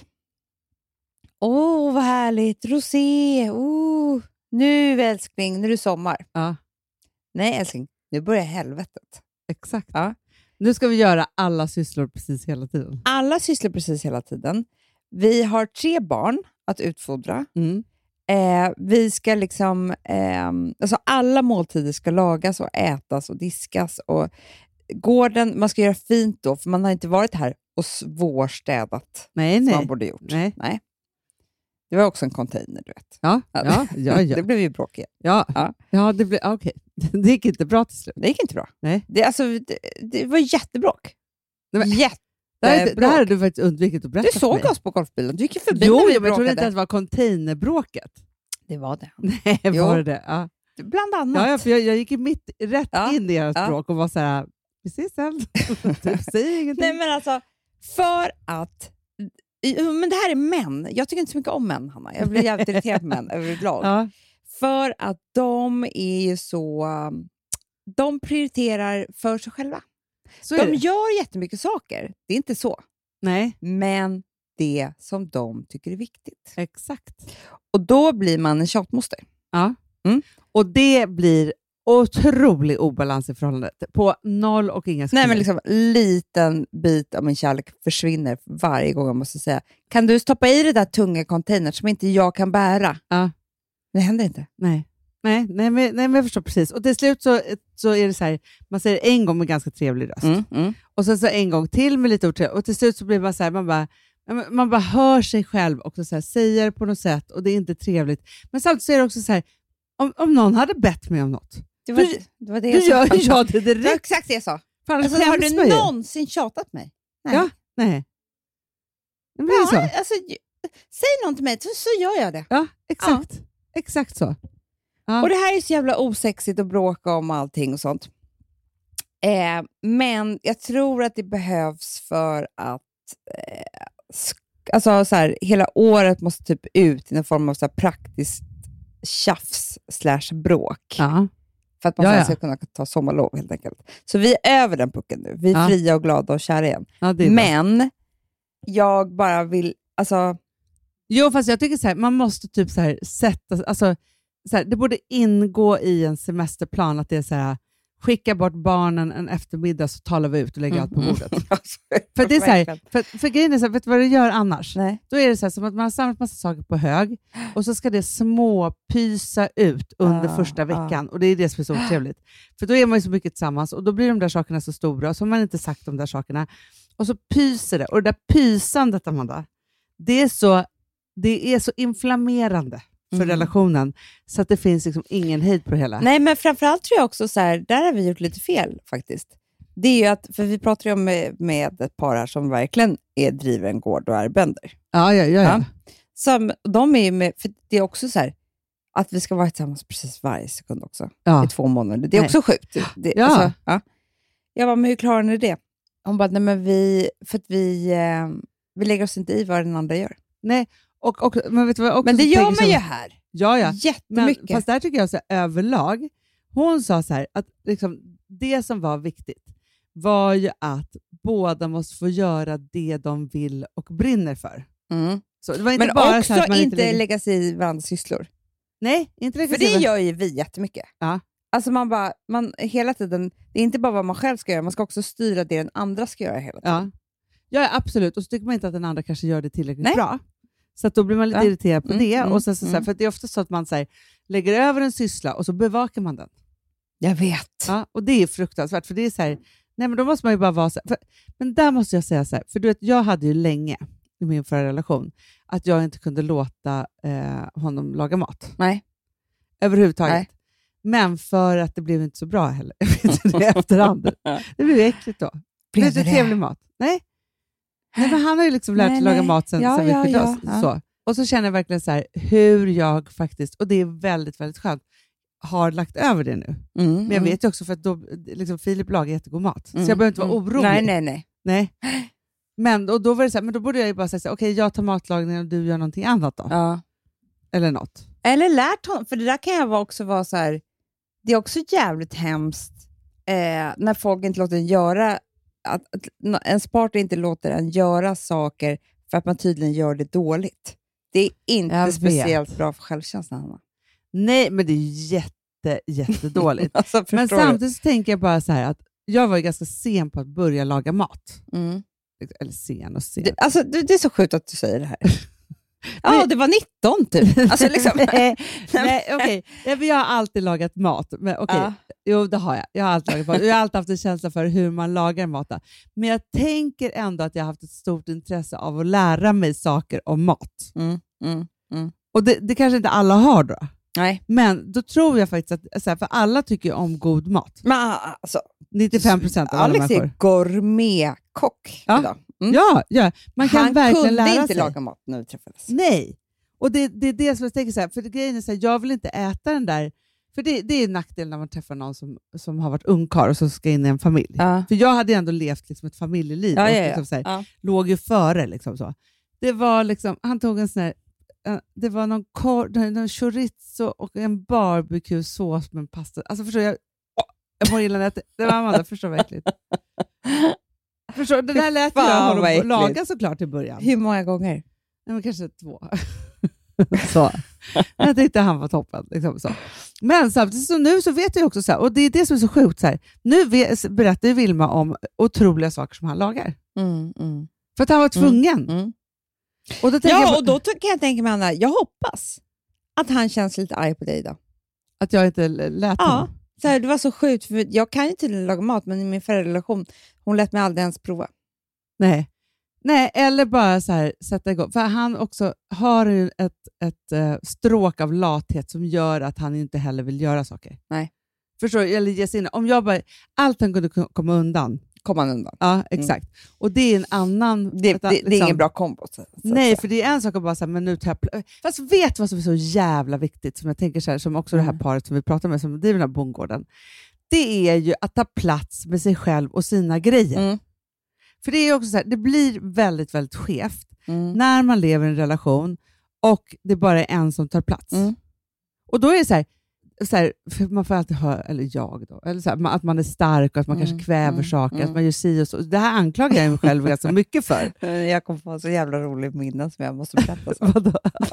S6: Åh, oh, vad härligt. Rosé. Oh, nu älskling, nu är det sommar.
S5: Ja.
S6: Nej älskling, nu börjar helvetet.
S5: Exakt.
S6: Ja.
S5: Nu ska vi göra alla sysslor precis hela tiden.
S6: Alla sysslor precis hela tiden. Vi har tre barn att utfodra.
S5: Mm.
S6: Eh, vi ska liksom... Eh, alltså alla måltider ska lagas och ätas och diskas. Och gården, man ska göra fint då, för man har inte varit här och svårstädat.
S5: Nej, nej.
S6: Som man borde gjort.
S5: Nej.
S6: nej. Det var också en container, du vet.
S5: Ja, ja, ja, ja.
S6: Det blev ju bråk igen.
S5: Ja, ja. ja det blev okej. Okay. Det gick inte bra till slut.
S6: Det gick inte bra.
S5: Nej.
S6: Det, alltså, det, det var jättebråk.
S5: Nej, men,
S6: jättebråk.
S5: Det här, det här har du faktiskt undvikit att berätta.
S6: Du såg oss på golfbilen. Du gick ju förbi.
S5: Jo,
S6: när vi
S5: jag
S6: bråkade.
S5: trodde inte att det var containerbråket.
S6: Det var det.
S5: Nej, var
S6: jo.
S5: det det? Ja.
S6: Bland annat.
S5: Ja, för jag, jag gick mitt rätt
S6: ja.
S5: in i deras
S6: ja.
S5: bråk och var så här, precis sen. Säg ingenting.
S6: Nej, men alltså, för att men det här är män. Jag tycker inte så mycket om män, Hanna. Jag blir jävligt irriterad på män överlag.
S5: Ja.
S6: För att de är ju så... De prioriterar för sig själva.
S5: Så
S6: de gör jättemycket saker. Det är inte så.
S5: Nej.
S6: Men det som de tycker är viktigt.
S5: Exakt.
S6: Och då blir man en tjatmoster.
S5: Ja.
S6: Mm.
S5: Och det blir otrolig obalans i förhållandet. På noll och inga sekunder.
S6: Nej, men liksom liten bit av min kärlek försvinner varje gång jag måste säga, kan du stoppa i det där tunga containern som inte jag kan bära?
S5: Ja.
S6: Det händer inte.
S5: Nej. Nej, nej, men, nej, men jag förstår precis. Och till slut så, så är det så här, man säger en gång med ganska trevlig röst.
S6: Mm, mm.
S5: Och sen så en gång till med lite otrevlig. Och till slut så blir man så här, man bara, man bara hör sig själv också så här, säger på något sätt och det är inte trevligt. Men samtidigt så är det också så här, Om, om någon hade bett mig om något.
S6: Det var,
S5: du,
S6: det, var det
S5: du
S6: jag sa.
S5: gör jag det
S6: Det var
S5: direkt.
S6: exakt det jag sa.
S5: Fan,
S6: Alltså, har du
S5: mig.
S6: någonsin tjatat mig? Nej.
S5: Ja, nej. Det blir
S6: Ja,
S5: så.
S6: alltså, säg någon till mig så, så gör jag det.
S5: Ja, exakt. Ja. Exakt så. Ja.
S6: Och det här är så jävla osexigt att bråka om allting och sånt. Eh, men jag tror att det behövs för att eh, sk- alltså så här, hela året måste typ ut i en form av så här praktiskt tjafs slash bråk.
S5: Ja.
S6: För att man
S5: Ja,
S6: sen
S5: ja.
S6: ska kunna ta sommarlov helt enkelt. Så vi är över den pucken nu. Vi är
S5: Ja.
S6: fria och glada och kära igen.
S5: Ja, det är bra.
S6: Men jag bara vill, alltså...
S5: Jo, fast jag tycker så här, man måste typ så här sätta, alltså så här, det borde ingå i en semesterplan att det är så här, skicka bort barnen en eftermiddag så talar vi ut och lägger
S6: Mm.
S5: allt på bordet.
S6: Alltså,
S5: För det är så här,
S6: verkligen.
S5: för, för grejen är så här, vet du vad du gör annars?
S6: Nej.
S5: Då är det så här, som att man har samlat massa saker på hög och så ska det små pysa ut under
S6: Ah,
S5: första
S6: ah.
S5: veckan och det är det som är så otrevligt. För då är man ju så mycket tillsammans och då blir de där sakerna så stora och så har man inte sagt de där sakerna och så pyser det. Och det där pysandet, Amanda, det är så, det är så inflammerande för
S6: Mm.
S5: relationen så att det finns liksom ingen hejd på det hela.
S6: Nej, men framförallt tror jag också så här, där har vi gjort lite fel faktiskt. Det är ju att, för vi pratar ju om med, med ett par här som verkligen är driver en gård och är bönder.
S5: Ja, ja, ja. ja.
S6: Ja. Som, de är ju med, för det är också så här, att vi ska vara tillsammans precis varje sekund också.
S5: ja.
S6: I två månader. Det är
S5: Nej.
S6: också sjukt. Det,
S5: Ja.
S6: alltså, ja. Jag bara, men hur klarar ni det? Hon bara, nej men vi, för att vi, eh, vi lägger oss inte i vad den andra gör.
S5: Nej, och, och, men vet du vad jag också
S6: Men det
S5: tänker
S6: gör man
S5: så-
S6: ju här.
S5: Ja, ja. Men,
S6: Jättemycket.
S5: fast där tycker jag så här, överlag, hon sa så här, att liksom, det som var viktigt var ju att båda måste få göra det de vill och brinner för.
S6: Mm.
S5: Så det var inte
S6: Men
S5: bara
S6: också
S5: så här att man
S6: inte
S5: inte lägger...
S6: lägga sig i varandras sysslor.
S5: Nej, inte lägga
S6: För
S5: sig
S6: det
S5: i-
S6: gör ju vi jättemycket.
S5: Ja.
S6: Alltså man bara, man hela tiden, det är inte bara vad man själv ska göra, man ska också styra det den andra ska göra hela tiden.
S5: Ja. Ja, absolut. Och så tycker man inte att den andra kanske gör det tillräckligt
S6: Nej.
S5: bra. Så att då blir man lite
S6: Ja.
S5: irriterad på
S6: Mm,
S5: det.
S6: mm,
S5: och sen så, så här,
S6: mm.
S5: för att det är ofta så att man så här, lägger över en syssla och så bevakar man den.
S6: Jag vet.
S5: Ja, och det är fruktansvärt, för det är så här, nej men då måste man ju bara vara så här, för, men där måste jag säga så här, för du vet, jag hade ju länge i min förra relation att jag inte kunde låta eh, honom laga mat.
S6: Nej.
S5: Överhuvudtaget.
S6: Nej.
S5: Men för att det blev inte så bra heller. Jag vet inte det i efterhand. Det blev äckligt då. Det blev
S6: Blev
S5: inte
S6: det
S5: trevlig mat. Nej. Nej, men han har ju liksom lärt sig
S6: Nej,
S5: laga
S6: nej.
S5: mat sen,
S6: Ja,
S5: sen vi
S6: ja,
S5: skiljde
S6: ja,
S5: oss.
S6: ja.
S5: Så. Och så känner jag verkligen så här, hur jag faktiskt, och det är väldigt, väldigt skönt, har lagt över det nu.
S6: Mm,
S5: Men jag vet ju också för att då, liksom, Filip lagar jättegod mat.
S6: mm,
S5: så jag behöver inte vara
S6: mm.
S5: orolig.
S6: Nej, nej, nej.
S5: Nej. Men, och då var det så här, men då borde jag ju bara säga så här, okej, jag tar matlagningen och du gör någonting annat då.
S6: Ja.
S5: Eller något.
S6: Eller lärt honom, för det där kan jag också vara så här, det är också jävligt hemskt eh, när folk inte låter en göra, att, att ens partner inte låter en göra saker för att man tydligen gör det dåligt. Det är inte
S5: Jag
S6: speciellt
S5: vet.
S6: bra för självkänslan, Hanna.
S5: Nej, men det är jätte, jättedåligt.
S6: Alltså,
S5: Men
S6: förstår du?
S5: samtidigt så tänker jag bara så här att jag var ju ganska sen på att börja laga mat.
S6: Mm.
S5: Eller sen och sen.
S6: Det, alltså, det, det är så sjukt att du säger det här. Ja, det var nitton typ. Alltså, liksom.
S5: nej, nej, okej. Nej, men jag har alltid lagat mat. Men, okej.
S6: Ja.
S5: Jo, det har jag. Jag har alltid lagat mat. Jag har alltid haft en känsla för hur man lagar mat. Men jag tänker ändå att jag har haft ett stort intresse av att lära mig saker om mat.
S6: Mm, mm, mm.
S5: Och det, det kanske inte alla har då.
S6: Nej.
S5: Men då tror jag faktiskt att, så här, för alla tycker ju om god mat.
S6: Men alltså,
S5: nittiofem procent av alla
S6: Alex
S5: människor.
S6: är gourmetkock
S5: Ja.
S6: idag. Mm.
S5: Ja, ja, man kan
S6: Han
S5: verkligen
S6: kunde
S5: lära
S6: inte
S5: sig.
S6: laga mat när vi träffades.
S5: Nej, och det, det är det som jag tänker så här, för det, grejen är så här, jag vill inte äta den där, för det, det är en nackdel när man träffar någon som, som har varit ungkarl och som ska in i en familj.
S6: Ja.
S5: För jag hade ändå levt liksom ett familjeliv
S6: Ja,
S5: och
S6: ja, ja.
S5: liksom så här,
S6: Ja.
S5: låg ju före. Liksom så. Det var liksom, han tog en sån här, eh, det var någon, kor, någon chorizo och en barbecue-sås med en pasta. Alltså förstår jag, jag mår illa när jag äter. Det var Amanda, förstår vad äckligt. Förstår, det där lät
S6: Fan,
S5: jag
S6: vad
S5: honom
S6: äckligt.
S5: laga såklart i början.
S6: Hur många gånger?
S5: Nej, men kanske två. så. Jag tyckte han var toppen. Liksom så. Men samtidigt så nu så vet jag också, så här, och det är det som är så sjukt, så här, nu vet, berättar ju Vilma om otroliga saker som han lagar.
S6: Mm, mm.
S5: För att han var tvungen.
S6: Mm.
S5: Och då tänker jag
S6: Ja,
S5: bara-
S6: och då kan jag tänka mig, Anna, jag hoppas att han känns lite arg på dig idag.
S5: att jag inte lät
S6: Ja,
S5: honom.
S6: så här, det var så sjukt, för jag kan ju tydligen laga mat, men i min förra relation, hon lät mig aldrig ens prova.
S5: Nej. Nej, eller bara så här, sätta igång. För han också har ju ett, ett uh, stråk av lathet som gör att han inte heller vill göra saker.
S6: Nej.
S5: Förstår du? Eller ge sig in. Om jag bara, allt han kunde komma undan.
S6: Komma undan.
S5: Ja, exakt. Mm. Och det är en annan...
S6: Det,
S5: ett,
S6: det, det
S5: liksom,
S6: är ingen bra kombo. Så, så
S5: nej,
S6: så.
S5: För det är en sak att bara säga, men nu tar jag... Pl- Fast vet du vad som är så jävla viktigt, som jag tänker så här, som också mm. det här paret som vi pratar med, som driver den här bondgården. Det är ju att ta plats med sig själv och sina grejer. Mm. För det är också så här, det blir väldigt, väldigt skevt mm. när man lever i en relation och det bara är en som tar plats. Mm. Och då är det så här, så här, för man får alltid höra, eller jag då, eller så här, att man är stark och att man mm. kanske kväver mm. saker, mm. att man gör si och så. Det här anklagar jag mig själv ganska mycket för.
S6: Jag kommer få så jävla rolig minne som jag måste berätta.
S5: Vadå?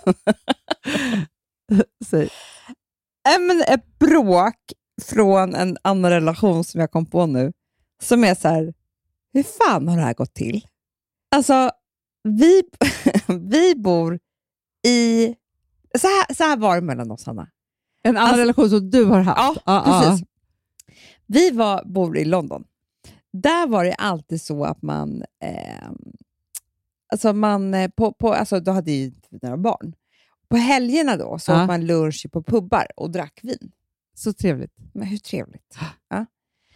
S5: Säg.
S6: Men ett bråk från en annan relation som jag kom på nu, som är så här, hur fan har det här gått till? Alltså, vi, vi bor i... Så här, så här var det mellan oss, Hanna.
S5: En annan alltså, relation som du har haft?
S6: Ja, ah, precis. Ah. Vi var, bor i London. Där var det alltid så att man... Eh, alltså, man på, på, alltså, då hade ju några barn. På helgerna då så ah. åt man lunch på pubbar och drack vin.
S5: Så trevligt.
S6: Men hur trevligt? Ja.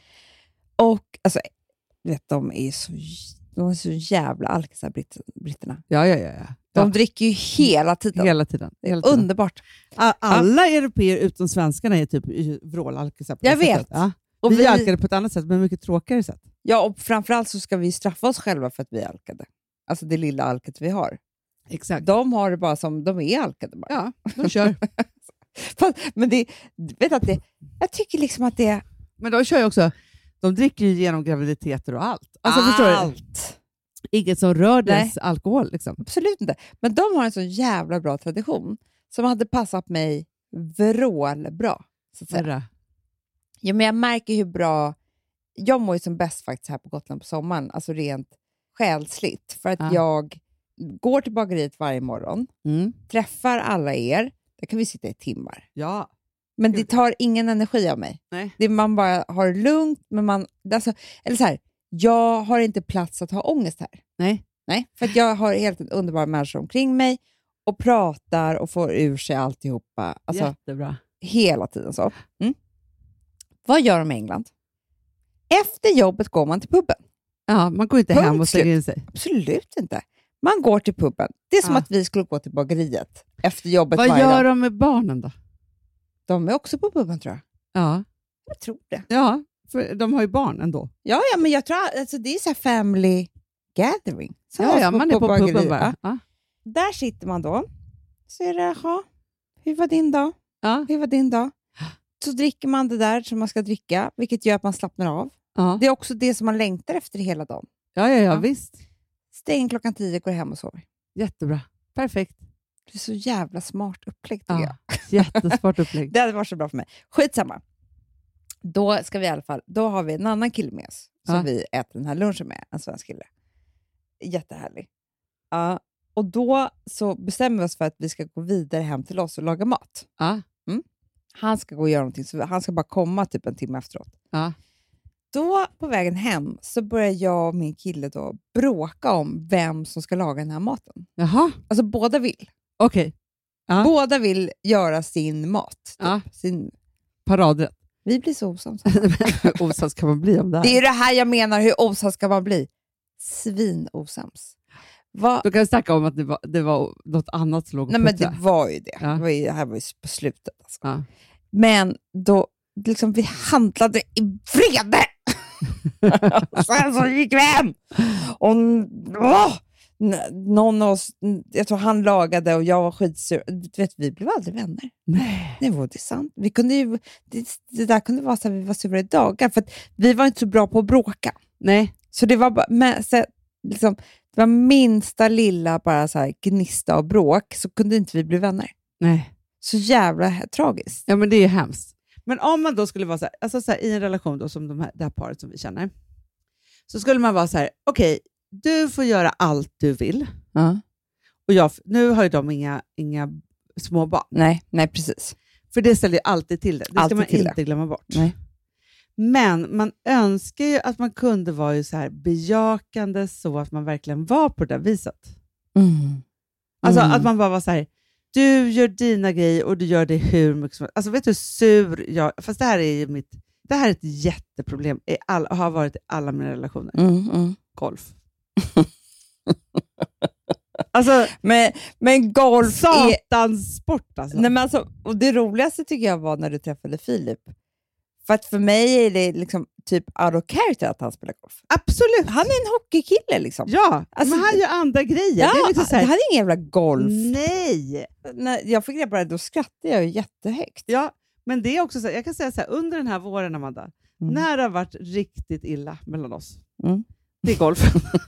S6: Och alltså... Vet, de är så, de är så jävla alkisar, britt, britterna.
S5: Ja, ja, ja, ja.
S6: De ja. dricker ju hela tiden.
S5: Hela tiden. Hela tiden.
S6: Underbart.
S5: Alla ja. europeer utom svenskarna är typ vrålalkisar.
S6: Jag vet.
S5: Ja. Och vi, vi alkade på ett annat sätt, men mycket tråkigare sätt.
S6: Ja, och framförallt så ska vi straffa oss själva för att vi är alkade. Alltså det lilla alket vi har.
S5: Exakt.
S6: De har det bara som, de är alkade bara.
S5: Ja, de kör.
S6: Men det, vet att det, jag tycker liksom att det...
S5: Men de kör ju också... De dricker ju genom graviditeter och allt. Alltså,
S6: allt!
S5: Förstår du? Inget som rör dess alkohol. Liksom.
S6: Absolut inte. Men de har en så jävla bra tradition som hade passat mig vrålbra. Så att säga. Ja, men jag märker hur bra... Jag mår ju som bäst faktiskt här på Gotland på sommaren. Alltså rent själsligt. För att ja. jag går till bageriet varje morgon. Mm. Träffar alla er. Där kan vi sitta i timmar.
S5: Ja.
S6: Men det tar ingen energi av mig.
S5: Nej.
S6: Det, man bara har lugnt. Men man, alltså, eller så här, jag har inte plats att ha ångest här.
S5: Nej.
S6: Nej, för att jag har helt underbara människor omkring mig. Och pratar och får ur sig alltihopa. Alltså,
S5: jättebra.
S6: Hela tiden så. Mm. Vad gör de i England? Efter jobbet går man till puben.
S5: Ja, man går inte Punkt hem och stänger in sig.
S6: Absolut inte. Man går till puben. Det är som ja. att vi skulle gå till bageriet efter jobbet.
S5: Vad gör de med barnen då?
S6: De är också på puben, tror jag.
S5: Ja.
S6: Jag tror det.
S5: Ja, för de har ju barn ändå.
S6: Ja, ja, men jag tror alltså det är så här family gathering. Så
S5: ja, ja, man är på, på puben bara. Ja.
S6: Där sitter man då. Så är det, ja, hur var din dag?
S5: Ja.
S6: Hur var din dag? Så dricker man det där som man ska dricka, vilket gör att man slappnar av.
S5: Ja.
S6: Det är också det som man längtar efter hela dagen.
S5: Ja, ja, ja, ja. Visst.
S6: Stäng klockan tio, går hem och sover.
S5: Jättebra. Perfekt.
S6: Det är så jävla smart upplägg, tycker
S5: ja. jag. Jättesmart upplägg.
S6: Det hade varit så bra för mig. Skitsamma. Då ska vi i alla fall, då har vi en annan kille med oss som ja. vi äter den här lunchen med, en svensk kille. Jättehärlig. Ja, och då så bestämmer vi oss för att vi ska gå vidare hem till oss och laga mat.
S5: Ja.
S6: Mm. Han ska gå och göra någonting, så han ska bara komma typ en timme efteråt.
S5: Ja.
S6: Då på vägen hem så börjar jag och min kille då bråka om vem som ska laga den här maten.
S5: Jaha.
S6: Alltså båda vill.
S5: Okej. Okay. Ja.
S6: Båda vill göra sin mat. Typ.
S5: Ja.
S6: Sin...
S5: Paradrätt.
S6: Vi blir så osams.
S5: Osams kan man bli om det här.
S6: Det är det här jag menar, hur osams kan man bli? Svin-osams. Va?
S5: Du kan snacka om att det var, det var något annat som låg.
S6: Nej, men det var ju det.
S5: Ja.
S6: Det, var ju, det här var ju på slutet. Alltså.
S5: Ja.
S6: Men då, liksom, vi handlade i vrede. Sen så gick vi hem. Och åh, någon av oss, jag tror han lagade och jag var skitsur. Du vet, vi blev aldrig vänner.
S5: Nej.
S6: Det var det sant. Vi kunde ju, det, det där kunde vara så att vi var sura i dagar. För att vi var inte så bra på att bråka.
S5: Nej.
S6: Så det var bara, men, så, liksom, det var minsta lilla bara så här gnista och bråk, så kunde inte vi bli vänner.
S5: Nej.
S6: Så jävla tragiskt.
S5: Ja, men det är hemskt. Men om man då skulle vara så här, alltså så här, i en relation då, som de här, det här paret som vi känner, så skulle man vara så här: okej, okay, du får göra allt du vill.
S6: Uh.
S5: Och jag, nu har ju de inga, inga små barn.
S6: Nej, nej, precis.
S5: För det ställer ju alltid till det. Det
S6: alltid
S5: ska man inte
S6: det.
S5: glömma bort.
S6: Nej.
S5: Men man önskar ju att man kunde vara ju så här bejakande så att man verkligen var på det där viset.
S6: Mm.
S5: Alltså
S6: Mm.
S5: att man bara var så här, du gör dina grejer och du gör det hur mycket som helst. Alltså vet du hur sur jag, fast det här är ju mitt, det här är ett jätteproblem i all, har varit i alla mina relationer.
S6: Mm, mm.
S5: Golf. Alltså,
S6: Men, men golf är...
S5: satans sport alltså.
S6: Nej, men alltså, och det roligaste tycker jag var när du träffade Filip. För att för mig är det liksom typ out of character att han spelar golf.
S5: Absolut.
S6: Han är en hockeykille liksom.
S5: Ja,
S6: Alltså,
S5: men han gör andra grejer.
S6: Ja,
S5: det är liksom så här,
S6: han är ingen jävla golf.
S5: nej.
S6: När jag fick reda på det, då skrattade jag ju jättehögt.
S5: Ja, men det är också så här, jag kan säga så här, under den här våren, Amanda,
S6: Mm.
S5: när det har varit riktigt illa mellan oss,
S6: Mm.
S5: det är golf.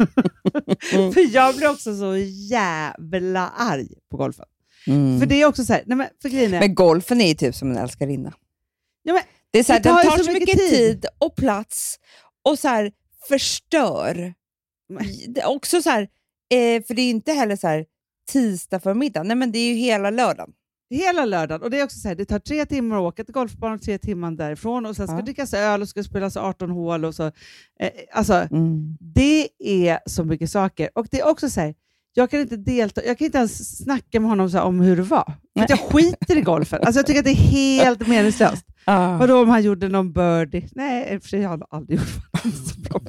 S6: Mm.
S5: För jag blir också så jävla arg på golfen.
S6: Mm.
S5: För det är också så här, nej men för grejen är,
S6: Men golfen är ju typ som en älskarinna.
S5: ja, men,
S6: Det är så här,
S5: det tar
S6: den
S5: ju
S6: tar
S5: så
S6: så mycket
S5: mycket tid.
S6: tid och plats och så här förstör. Det är också så här, eh, för det är inte heller så här tisdag förmiddag. Nej, men det är ju hela lördagen.
S5: hela lördagen, och det är också så här, det tar tre timmar att åka till golfbanan, tre timmar därifrån, och sen ska
S6: Ja.
S5: det drickas öl och ska spelas arton hål och så. Eh, alltså,
S6: Mm.
S5: det är så mycket saker. Och det är också så här, jag kan inte delta, jag kan inte ens snacka med honom så här om hur det var. För att jag skiter i golfen. Alltså jag tycker att det är helt meningslöst.
S6: Ah.
S5: Vadå om han gjorde någon birdie? Nej, i och för sig har han aldrig gjort så bra.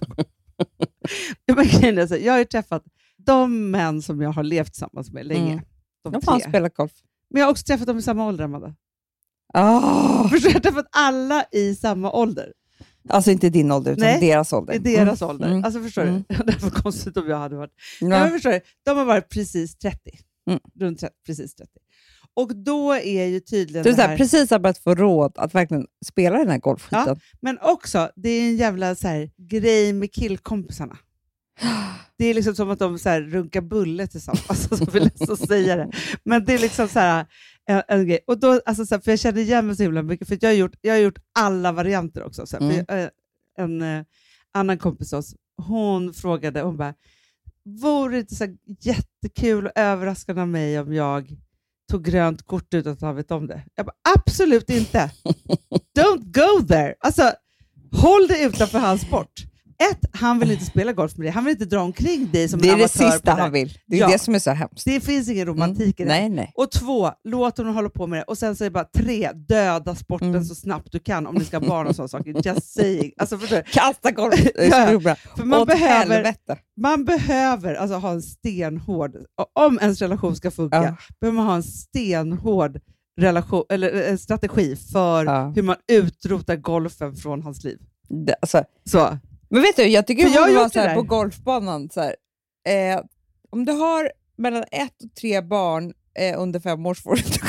S5: Ja, men grejen är så här, jag har ju träffat de män som jag har levt tillsammans med länge.
S6: Mm.
S5: De
S6: De har
S5: tre.
S6: spelat golf.
S5: Men jag har också träffat dem i samma ålder, Amanda.
S6: Oh.
S5: Förstår, jag har träffat alla i samma ålder.
S6: Alltså inte din ålder, utan
S5: Nej,
S6: deras ålder.
S5: I deras
S6: Mm.
S5: ålder.
S6: Mm.
S5: Alltså förstår
S6: Mm.
S5: du? Det var konstigt om jag hade varit...
S6: Ja.
S5: Ja. Men förstår du? De har varit precis trettio.
S6: Mm.
S5: Runt trettio, precis trettio. Och då är ju tydligen
S6: Du är
S5: det
S6: så här,
S5: här...
S6: precis har börjat få råd att verkligen spela den här golfskiten.
S5: Ja. Men också, det är en jävla så här, grej med killkompisarna. Det är liksom som att de så här, runkar bulle tillsammans. Alltså, så vill jag så säga det. Men det är liksom så här, en, en grej. Och då, alltså, så här, för jag känner igen mig så himla mycket. För jag har gjort, jag har gjort alla varianter också. Så här,
S6: Mm.
S5: för jag, en eh, annan kompis oss, hon frågade, hon bara, vore det inte så här jättekul och överraskande av mig om jag tog grönt kort utan att han vet om det? Jag bara, absolut inte. Don't go there. Alltså, håll dig utanför hans sport. Ett, han vill inte spela golf med dig. Han vill inte dra omkring dig som
S6: Det
S5: en
S6: är det
S5: amatör på
S6: sista
S5: det.
S6: han vill. Det är
S5: Ja.
S6: det som är så hemskt.
S5: Det finns ingen romantik i det.
S6: Nej, nej.
S5: Och två, låt honom hålla på med det. Och sen så är det bara tre, döda sporten
S6: Mm.
S5: så snabbt du kan om ni ska ha barn och sådana saker. Just saying. Alltså, förstår du?
S6: Kasta golf.
S5: Ja,
S6: Ja.
S5: för man
S6: Åt
S5: behöver,
S6: helvete.
S5: man behöver alltså, ha en stenhård, om ens relation ska funka,
S6: Ja.
S5: behöver man ha en stenhård relation, eller en strategi för
S6: Ja.
S5: hur man utrotar golfen från hans liv.
S6: Det, alltså,
S5: Så.
S6: men vet du, jag tycker
S5: För
S6: det
S5: jag har
S6: borde vara
S5: gjort
S6: så
S5: det
S6: här
S5: där.
S6: på golfbanan. Så här, eh, om du har mellan ett och tre barn eh, under fem år så får du inte gå.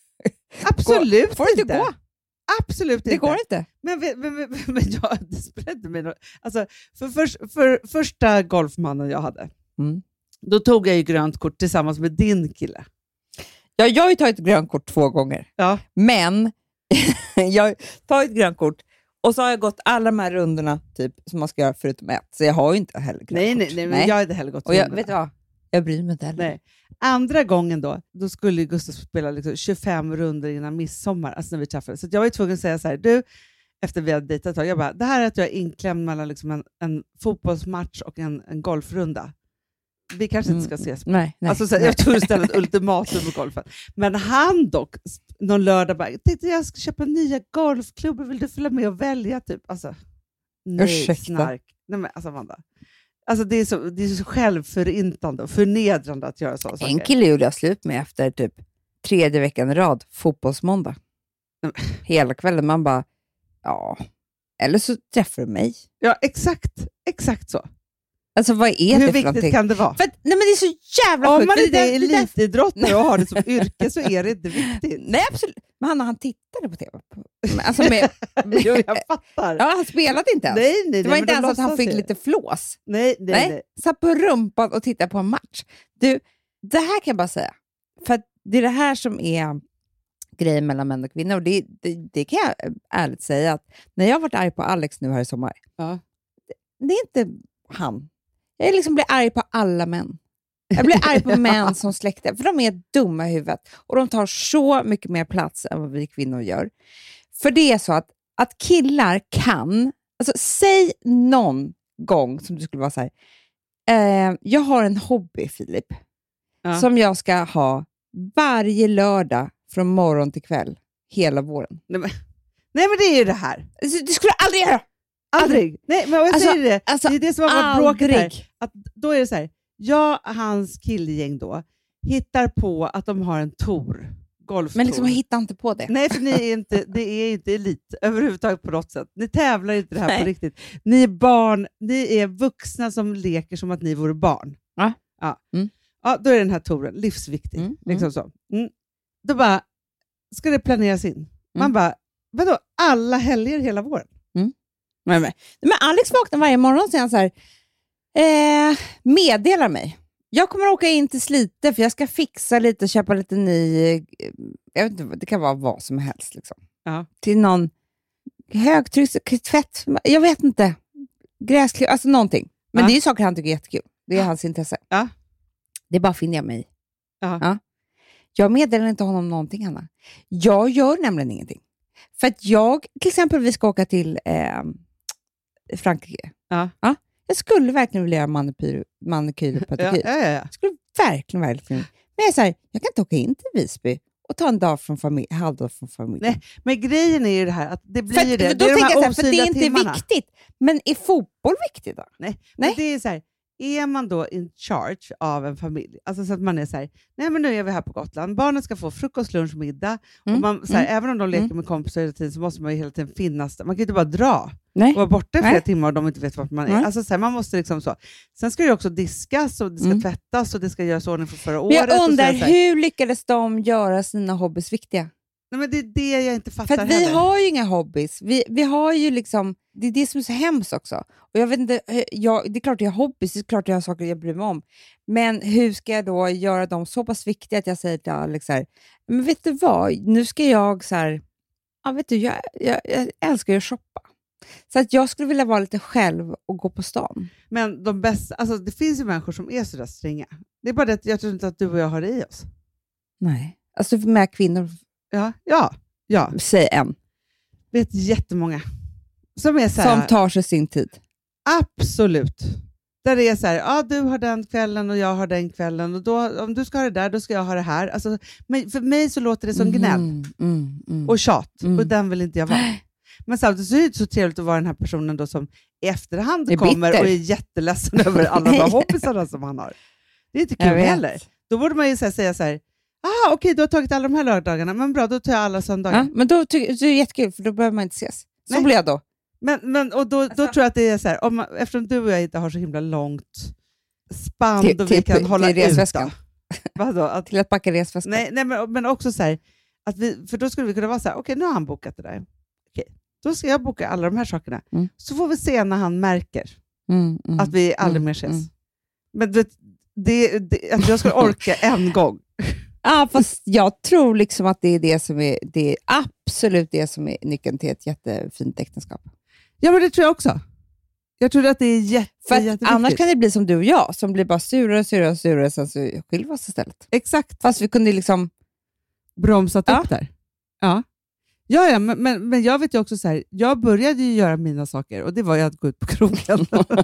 S5: Absolut
S6: Får du
S5: inte.
S6: inte gå?
S5: Absolut
S6: Det
S5: inte.
S6: går inte.
S5: Men, men, men, men, men jag, det spelar inte mig någon, alltså, för, för, för första golfmannen jag hade,
S6: Mm.
S5: då tog jag ju grönt kort tillsammans med din kille.
S6: Ja, jag har ju tagit grönt kort två gånger.
S5: Ja.
S6: Men jag har tagit grönt kort och så har jag gått alla de här rundorna typ, som man ska göra förutom ett. Så jag har ju inte heller grönt
S5: Nej,
S6: kort.
S5: nej, nej, men jag har inte heller gått
S6: Och jag,
S5: rundorna.
S6: vet du vad? Jag bryr mig inte heller.
S5: Nej. Andra gången då, då skulle ju Gustav spela liksom tjugofem runder innan midsommar, alltså när vi träffades. Så jag var ju tvungen att säga så här, du, efter vi hade dejtat ett tag, jag bara, det här är att jag är inklämd mellan liksom en, en fotbollsmatch och en, en golfrunda. Vi kanske inte ska ses.
S6: Mm. Nej, nej,
S5: Alltså, så, jag tog ställa ett ultimatum på golfen. Men han dock, någon lördag bara, tänkte jag ska köpa nya golfklubbor, vill du följa med och välja? Typ. Alltså, nej,
S6: Ursäkta.
S5: snark. Nej, men, alltså, Amanda. Alltså, det, är så, det är så självförintande och förnedrande att göra sådana saker.
S6: En kille gjorde jag slut med efter typ tredje veckan i rad, fotbollsmåndag. Hela kvällen, man bara, ja, eller så träffar du mig.
S5: Ja, exakt. Exakt så.
S6: Alltså vad är
S5: Hur
S6: det för
S5: viktigt
S6: någonting?
S5: kan det vara?
S6: För att, nej men det är så jävla
S5: Om
S6: sjukt.
S5: man
S6: för
S5: inte
S6: det där-
S5: är
S6: det där-
S5: elitidrottare och har det som yrke så är det inte viktigt.
S6: Nej, absolut. Men han, han tittade på tv. Men Alltså med,
S5: Jo, jag fattar.
S6: ja, han spelade inte ens.
S5: Nej, nej,
S6: det var
S5: nej,
S6: inte
S5: men de
S6: ens att han
S5: låtsas
S6: fick
S5: ju.
S6: lite flås.
S5: Nej, nej,
S6: Nej,
S5: nej.
S6: satt på rumpan och tittade på en match. Du, det här kan jag bara säga. För att det är det här som är grejen mellan män och kvinnor. Och det, det, det kan jag ärligt säga att när jag har varit arg på Alex nu här i sommar,
S5: Ja.
S6: det, det är inte han. Jag liksom blir arg på alla män. Jag blir arg på män som släkte, för de är dumma i huvudet. Och de tar så mycket mer plats än vad vi kvinnor gör. För det är så att att killar kan, alltså säg någon gång som du skulle vara så här, eh, jag har en hobby, Filip, ja. som jag ska ha varje lördag från morgon till kväll hela våren.
S5: Nej men, nej, men det är ju det här.
S6: Alltså, det skulle jag aldrig göra.
S5: Aldrig.
S6: aldrig.
S5: Nej, men jag alltså, säger det.
S6: Alltså,
S5: det är det som har varit bråket här. Att då är det så här, jag hans killgäng då hittar på att de har en tour. Golftour.
S6: Men liksom, jag hittar inte på det.
S5: Nej, för ni är inte, det är inte elit överhuvudtaget på något sätt. Ni tävlar inte det här
S6: Nej.
S5: på riktigt. Ni är barn, ni är vuxna som leker som att ni vore barn.
S6: Ja.
S5: Ja.
S6: Mm.
S5: Ja, då är den här touren livsviktig.
S6: Mm.
S5: Liksom
S6: Mm.
S5: så. Mm. Då bara, ska det planeras in? Man
S6: Mm.
S5: bara, vadå? Alla helger hela våren?
S6: Mm. Men, men, men Alex vaknar varje morgon och säger han så här, eh, meddelar mig. Jag kommer åka in till Slite för jag ska fixa lite, köpa lite ny, eh, jag vet inte, det kan vara vad som helst. Liksom.
S5: Ja.
S6: Till någon högtryck, tvätt, jag vet inte, gräsklipp, alltså någonting. Men
S5: Ja.
S6: det är ju saker han tycker är jättekul. Det är hans intresse.
S5: Ja.
S6: Det bara finner jag mig i.
S5: Ja.
S6: Ja. Jag meddelar inte honom någonting, Hanna. Jag gör nämligen ingenting. För att jag, till exempel vi ska åka till eh, Frankrike.
S5: Ja.
S6: Ja. Jag skulle verkligen vilja göra manikyr, manikyr och
S5: Ja,
S6: pedikyr.
S5: ja, ja, ja.
S6: Jag skulle verkligen, verkligen. Men jag är så här, jag kan inte åka in till Visby och ta en dag från familj, halvdag från familjen.
S5: Nej, men grejen är ju det här att det blir
S6: för
S5: ju
S6: att,
S5: det.
S6: då
S5: Det är de
S6: tänker jag
S5: här
S6: så här, för det är
S5: osynliga
S6: inte
S5: timmarna.
S6: viktigt. Men är fotboll viktigt då?
S5: Nej,
S6: Nej.
S5: men det är så här, är man då in charge av en familj, alltså så att man är så här, nej men nu är vi här på Gotland, barnen ska få frukost, lunch, middag,
S6: Mm.
S5: och man, så här,
S6: Mm.
S5: även om de leker
S6: Mm.
S5: med kompisar hela tiden så måste man ju hela tiden finnas där. Man kan ju inte bara dra
S6: Nej.
S5: och vara borta i
S6: Nej.
S5: flera timmar och de inte vet vart man är.
S6: Nej.
S5: Alltså, så här, man måste liksom så. Sen ska det ju också diskas och det ska
S6: Mm.
S5: tvättas och det ska göras ordning för förra
S6: Men
S5: året.
S6: jag
S5: och så
S6: undrar,
S5: är det så här,
S6: hur lyckades de göra sina hobbys viktiga?
S5: nej, men det är det jag inte fattar
S6: För att vi
S5: heller.
S6: har ju inga hobbys. Vi, vi har ju liksom, det är det som är så hemskt också. Och jag vet inte, jag, det är klart jag har hobbys, det är klart jag har saker jag bryr mig om. Men hur ska jag då göra dem så pass viktiga att jag säger till Alex så här, men vet du vad, nu ska jag så här, ja vet du, jag, jag, jag älskar ju att shoppa. Så att jag skulle vilja vara lite själv och gå på stan.
S5: Men de bästa, alltså det finns ju människor som är sådär stränga. Det är bara det att jag tror inte att du och jag har det i oss.
S6: Nej. Alltså med kvinnor,
S5: Ja, ja, ja.
S6: säg en.
S5: Vet jättemånga. Som är så här,
S6: Som tar sig sin tid.
S5: absolut. Där det är så här, ja du har den kvällen och jag har den kvällen och då, om du ska ha det där, då ska jag ha det här. Alltså, men för mig så låter det som gnäll
S6: Mm, mm, mm.
S5: och tjat
S6: Mm.
S5: och den vill inte jag vara. Men samtidigt så är det så trevligt att vara den här personen då som i efterhand
S6: Är
S5: kommer
S6: bitter.
S5: och är jätteledsen över alla de hobbysarna som han har. Det är inte
S6: Jag
S5: kul
S6: vet.
S5: heller. Då borde man ju så här, säga så här, aha okej du har tagit alla de här lördagarna, men bra då tar jag alla söndagar.
S6: Ja, men då tycker det är jättekul för då behöver man inte ses. Så
S5: Nej.
S6: blir jag då.
S5: Men, men, och då, då tror jag att det är så här, om man, eftersom du och jag inte har så himla långt spann
S6: Till-
S5: då vi
S6: till-
S5: kan hålla
S6: till
S5: ut.
S6: resväskan.
S5: Då. Vadå? Att,
S6: Till att packa resväskan.
S5: nej, nej men, men också så här, att vi, för då skulle vi kunna vara så här, okej nu har han bokat det där. Okej, då ska jag boka alla de här sakerna.
S6: Mm.
S5: Så får vi se när han märker
S6: Mm, mm,
S5: att vi aldrig
S6: mm,
S5: mer ses.
S6: mm.
S5: Men du vet, det, det, att jag skulle orka en gång.
S6: Ja, fast jag tror liksom att det är det som är, det är absolut det som är nyckeln till ett jättefint äktenskap.
S5: Ja men det tror jag också. Jag tror att det är jätte,
S6: För att
S5: jätteviktigt.
S6: annars kan det bli som du och jag, som blir bara surare, surare, surare, sen så skiljer vi oss istället.
S5: Exakt.
S6: Fast vi kunde liksom...
S5: Bromsat
S6: Ja.
S5: upp där. Ja, ja, ja men, men, men jag vet ju också så här, jag började ju göra mina saker och det var ju att gå ut på krogen.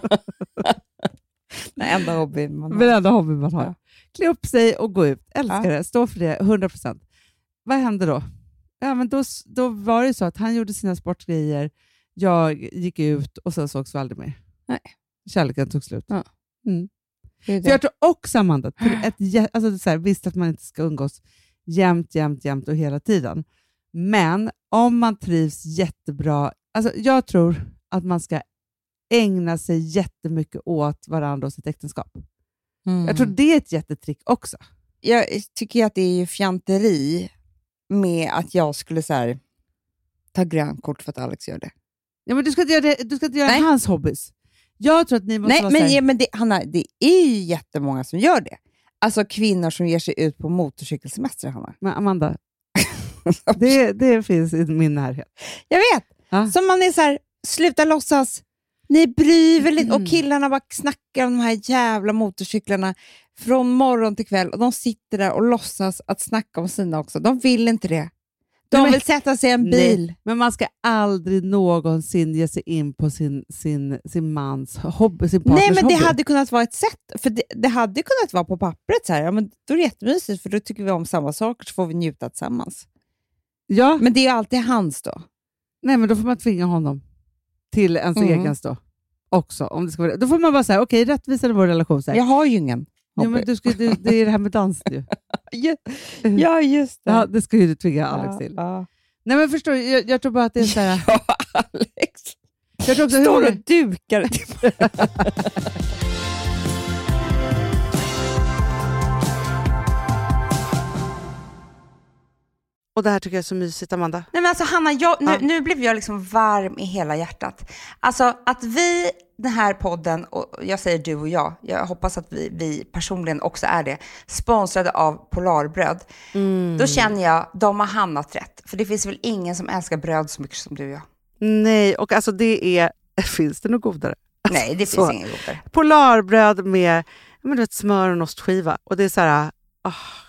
S6: Den enda hobby man har.
S5: Den enda hobby man har.
S6: Ja.
S5: Klä upp sig och gå ut. Älskar
S6: Ja.
S5: det. Stå för det hundra procent. Vad hände då? Ja, men då? Då var det så att han gjorde sina sportgrejer, jag gick ut och sen sågs vi aldrig mer.
S6: Nej.
S5: Kärleken tog slut.
S6: Ja.
S5: Mm.
S6: Det är
S5: För
S6: det.
S5: jag tror också, Amanda, till ett, jä- alltså, så här, visst att man inte ska umgås jämt, jämt, jämt och hela tiden. Men om man trivs jättebra, alltså jag tror att man ska ägna sig jättemycket åt varandra och sitt äktenskap.
S6: Mm.
S5: Jag tror det är ett jättetrick också.
S6: Jag tycker att det är ju fjanteri med att jag skulle så här, ta grönkort för att Alex gör det.
S5: Ja, men du ska inte göra, det, du ska inte göra
S6: Nej.
S5: hans hobbys. Jag tror att ni måste
S6: Nej,
S5: vara
S6: men,
S5: så här,
S6: ja, men det, Hanna, det är ju jättemånga som gör det. Alltså kvinnor som ger sig ut på motorcykelsemester, Hanna.
S5: men Amanda, det, det finns i min närhet.
S6: Jag vet!
S5: Ja.
S6: Som man är så här, sluta låtsas. Ni bryr väl inte.
S5: Mm.
S6: Och killarna bara snackar om de här jävla motorcyklarna från morgon till kväll. Och de sitter där och låtsas att snacka om sina också. De vill inte det. De
S5: men,
S6: vill sätta sig i en bil.
S5: Nej, men man ska aldrig någonsin ge sig in på sin, sin, sin mans hobby, sin partners
S6: Nej, men det
S5: hobby.
S6: hade kunnat vara ett sätt. För det, det hade kunnat vara på pappret så här. Ja, men då är det jättemysigt, för då tycker vi om samma saker, så får vi njuta tillsammans.
S5: Ja.
S6: Men det är ju alltid hans då.
S5: Nej, men då får man tvinga honom till ens
S6: Mm.
S5: egen då. Också, om det ska vara, då får man bara säga, okej, okay, rättvisa vår relation. Så här.
S6: Jag har ju ingen.
S5: Ja, men du ska, du, det är det här med dans ju.
S6: Ja, just det.
S5: Ja, det ska ju du tvinga Alex
S6: ja,
S5: till.
S6: Ja.
S5: Nej, men förstår du, jag, jag tror bara att det är så här...
S6: Ja, Alex.
S5: Jag tror också,
S6: Står
S5: hur
S6: och dukar.
S5: Och det här tycker jag är så mysigt, Amanda.
S6: Nej, men alltså Hanna, jag, nu,
S5: Ja.
S6: nu blev jag liksom varm i hela hjärtat. Alltså att vi, den här podden, och jag säger du och jag, jag hoppas att vi, vi personligen också är det, sponsrade av Polarbröd.
S5: Mm.
S6: Då känner jag, de har hamnat rätt. För det finns väl ingen som älskar bröd så mycket som du och jag.
S5: Nej, och alltså det är... Finns det något godare?
S6: Nej, det finns
S5: så.
S6: ingen godare.
S5: Polarbröd med men du vet, smör och en ostskiva. Och det är så här... Oh,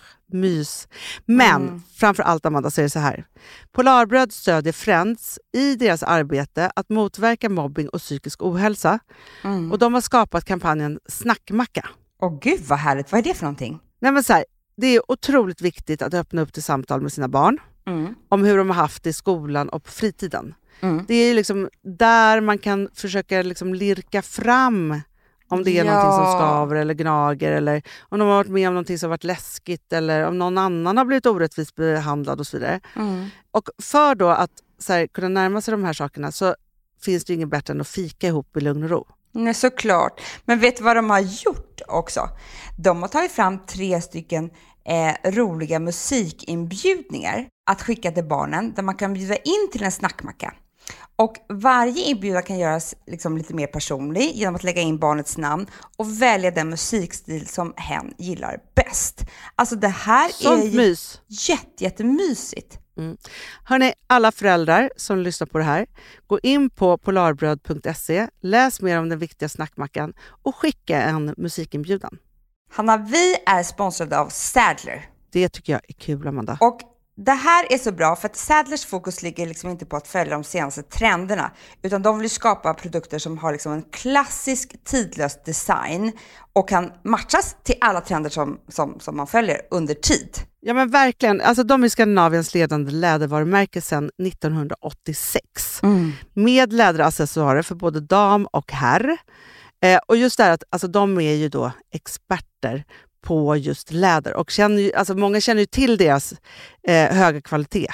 S5: mys. Men
S6: Mm.
S5: framför allt, Amanda, så är det så här. Polarbröd stödjer Friends i deras arbete att motverka mobbing och psykisk ohälsa.
S6: Mm.
S5: Och de har skapat kampanjen Snackmacka.
S6: Åh gud vad härligt, vad är det för någonting?
S5: Nej, men så här, det är otroligt viktigt att öppna upp till samtal med sina barn.
S6: Mm.
S5: Om hur de har haft det i skolan och på fritiden.
S6: Mm.
S5: Det är ju liksom där man kan försöka liksom lirka fram om det är
S6: Ja.
S5: någonting som skaver eller gnager, eller om de har varit med om någonting som varit läskigt, eller om någon annan har blivit orättvist behandlad och så vidare.
S6: Mm.
S5: Och för då att så här, kunna närma sig de här sakerna så finns det ju inget bättre än att fika ihop i lugn och ro.
S6: Nej, såklart. Men vet du vad de har gjort också? De har tagit fram tre stycken eh, roliga musikinbjudningar att skicka till barnen, där man kan bjuda in till en snackmacka. Och varje inbjudan kan göras liksom lite mer personlig genom att lägga in barnets namn och välja den musikstil som hen gillar bäst. Alltså det här
S5: Sånt
S6: är ju
S5: mys.
S6: jätte, jättemysigt.
S5: Mm. Hörrni, alla föräldrar som lyssnar på det här, gå in på polarbröd punkt se, läs mer om den viktiga snackmackan och skicka en musikinbjudan.
S6: Hanna, vi är sponsrade av Sadler.
S5: Det tycker jag är kul, Amanda.
S6: Och det här är så bra för att Sadlers fokus ligger liksom inte på att följa de senaste trenderna, utan de vill skapa produkter som har liksom en klassisk tidlös design och kan matchas till alla trender som, som, som man följer under tid.
S5: Ja, men verkligen. Alltså, de är Skandinaviens ledande lädervarumärke sedan nittonhundraåttiosex. Mm. Med läderaccessoarer för både dam och herr. Eh, och just det här att alltså, de är ju då experter på just läder. Och känner ju, alltså, många känner ju till deras eh, höga kvalitet.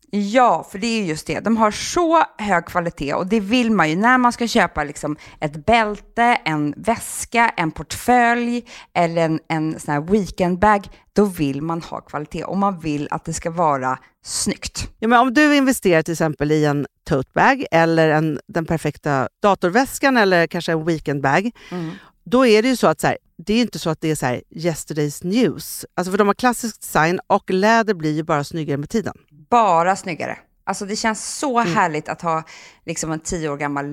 S6: Ja, för det är just det. De har så hög kvalitet och det vill man ju när man ska köpa liksom ett bälte, en väska, en portfölj eller en, en sån här weekendbag. Då vill man ha kvalitet och man vill att det ska vara snyggt.
S5: Ja, men om du investerar till exempel i en tote bag eller en, den perfekta datorväskan eller kanske en weekendbag, mm. då är det ju så att så här, det är inte så att det är så här yesterday's news. Alltså för de har klassisk design och läder blir ju bara snyggare med tiden.
S6: Bara snyggare. Alltså det känns så mm. härligt att ha liksom en tio år gammal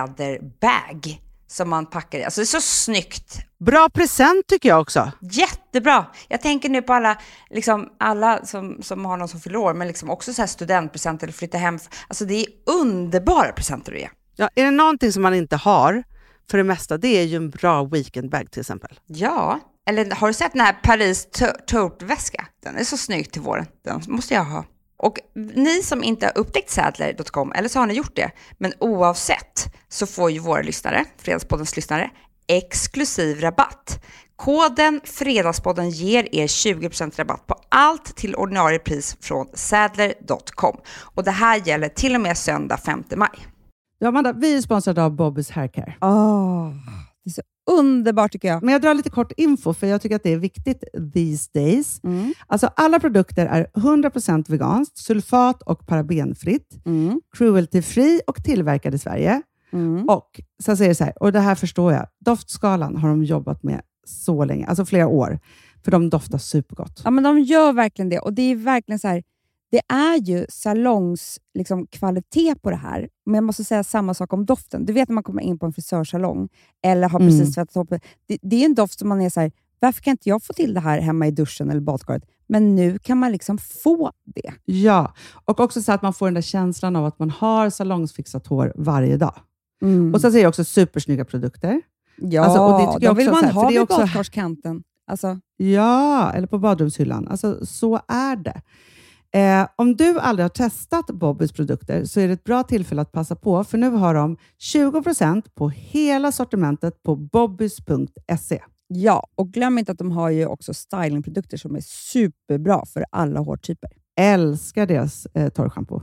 S6: läderbag som man packar i. Alltså det är så snyggt.
S5: Bra present tycker jag också.
S6: Jättebra. Jag tänker nu på alla, liksom, alla som, som har någon som fyller år, men liksom också så här studentpresent eller flytta hem. Alltså det är underbara presenter att ge.
S5: Ja, är det någonting som man inte har för det mesta, det är ju en bra weekendbag till exempel.
S6: Ja, eller har du sett den här Paris tote-väska? Den är så snygg till våren. Den måste jag ha. Och ni som inte har upptäckt Sadler punkt com, eller så har ni gjort det, men oavsett så får ju våra lyssnare, Fredagspoddens lyssnare, exklusiv rabatt. Koden Fredagspodden ger er tjugo procent rabatt på allt till ordinarie pris från Sadler punkt com. Och det här gäller till och med söndag femte maj.
S5: Ja, Amanda, vi är sponsrade av Bobby's Haircare.
S7: Oh, det är så underbart tycker jag.
S5: Men jag drar lite kort info för jag tycker att det är viktigt these days.
S7: Mm.
S5: Alltså alla produkter är hundra procent veganskt, sulfat och parabenfritt,
S7: Mm.
S5: cruelty-free och tillverkad i Sverige.
S7: Mm.
S5: Och sen säger det så här, och det här förstår jag, doftskalan har de jobbat med så länge, alltså flera år, för de doftar supergott.
S7: Ja, men de gör verkligen det. Och det är verkligen så här, det är ju salongs liksom, kvalitet på det här. Men jag måste säga samma sak om doften. Du vet när man kommer in på en frisörsalong eller har precis
S5: Mm.
S7: tvättat upp. Det, det är en doft som man är så här, varför kan inte jag få till det här hemma i duschen eller badkaret? Men nu kan man liksom få det.
S5: Ja, och också så att man får den där känslan av att man har salongsfixat hår varje dag.
S7: Mm.
S5: Och så säger jag också supersnygga produkter.
S7: Ja,
S5: alltså, och det tycker jag
S7: då vill
S5: också,
S7: man
S5: så här,
S7: ha
S5: för det är
S7: vid
S5: också-
S7: badkarskanten. Alltså,
S5: Ja, eller på badrumshyllan. Alltså, så är det. Eh, om du aldrig har testat Bobbys produkter så är det ett bra tillfälle att passa på. För nu har de tjugo procent på hela sortimentet på bobbys punkt se.
S7: ja, och glöm inte att de har ju också stylingprodukter som är superbra för alla hårtyper.
S5: Älskar deras eh, torrschampo.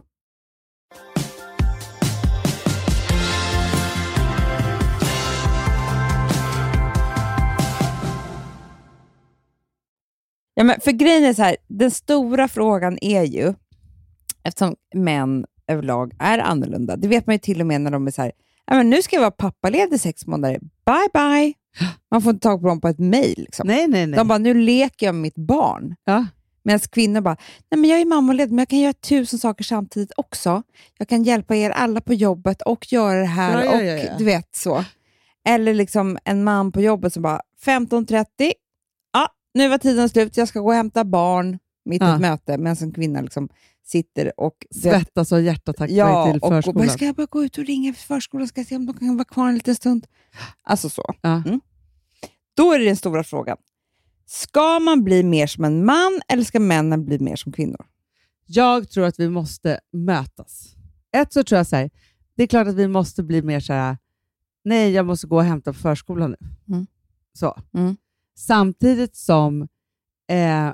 S7: Ja, men för grejen är så här, den stora frågan är ju, eftersom män överlag är annorlunda, det vet man ju till och med när de är så här, ja, men nu ska jag vara pappaledig sex månader, bye bye. Man får inte tag på dem på ett mejl. Liksom.
S5: Nej, nej, nej.
S7: De bara, nu leker jag med mitt barn.
S5: Ja.
S7: Medan kvinnor bara, nej men jag är mammaledig, men jag kan göra tusen saker samtidigt också. Jag kan hjälpa er alla på jobbet och göra det här.
S5: Ja, ja,
S7: och
S5: ja, ja.
S7: du vet så. Eller liksom en man på jobbet som bara, femton trettio, ja, nu var tiden slut, jag ska gå och hämta barn mitt i
S5: Ja.
S7: ett möte. Medan en kvinna liksom sitter och
S5: Svettas och hjärtattack
S7: ja,
S5: till
S7: och
S5: förskolan.
S7: och ska jag bara gå ut och ringa för förskolan, ska jag se om de kan vara kvar en liten stund. Alltså så.
S5: Ja.
S7: Mm. Då är det den stora frågan. Ska man bli mer som en man eller ska männen bli mer som kvinnor?
S5: Jag tror att vi måste mötas. Ett så tror jag så här, det är klart att vi måste bli mer så här, nej jag måste gå och hämta på förskolan nu.
S7: Mm.
S5: Så.
S7: Mm.
S5: Samtidigt som eh,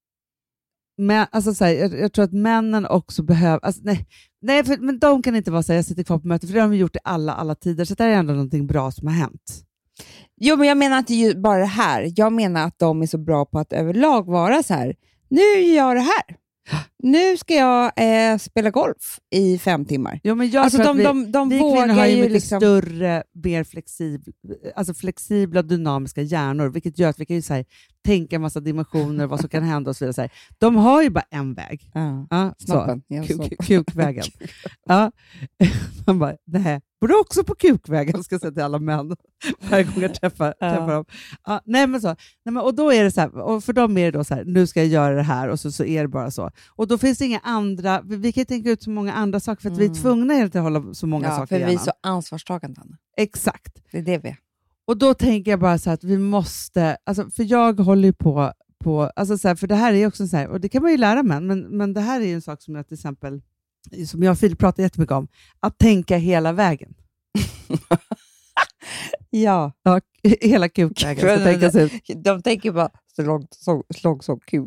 S5: men, alltså så här, jag, jag tror att männen också behöver, alltså, nej, nej för, men de kan inte vara så här, jag sitter kvar på mötet, för det har de gjort i alla, alla tider, så det är ändå någonting bra som har hänt.
S7: Jo, men jag menar inte ju bara det här. Jag menar att de är så bra på att överlag vara så här. Nu gör jag det här. Nu ska jag eh, spela golf i fem timmar.
S5: Jo, men jag
S7: Alltså
S5: tror
S7: de,
S5: att vi,
S7: de, de
S5: vi
S7: vågar
S5: kvinnor har ju
S7: ju
S5: mycket
S7: liksom...
S5: större, mer flexibla, alltså flexibla, dynamiska hjärnor, vilket gör att vi kan ju så här, tänka en massa dimensioner, vad som kan hända och så vidare. Så här. De har ju bara en väg.
S7: Ja.
S5: Ja,
S7: Snoppen.
S5: så.
S7: Ja,
S5: Kuk,
S7: snoppen.
S5: kukvägen. Ja. Man bara, nej, borde också på kukvägen, ska jag säga till alla män varje gång jag träffar,
S7: Ja.
S5: träffar dem. Ja, nej, men så. Nej, men, och då är det så här, och för dem är det då så här, nu ska jag göra det här och så, så är det bara så. Och då finns det inga andra, vi, vi kan ju tänka ut så många andra saker för att vi är
S7: Mm.
S5: tvungna helt att hålla så många
S7: Ja,
S5: saker
S7: för
S5: i
S7: vi är
S5: hjärnan.
S7: så ansvarstagande, Anna.
S5: Exakt.
S7: Det är det vi är.
S5: Och då tänker jag bara så här att vi måste, alltså, för jag håller ju på, på alltså så här, för det här är också så här, och det kan man ju lära män, men, men det här är ju en sak som jag till exempel, som jag och Filip pratar jättemycket om, att tänka hela vägen.
S7: Ja.
S5: Ja, hela kukvägen ska tänkas ut.
S7: De tänker bara så långt så, så långt som kuk.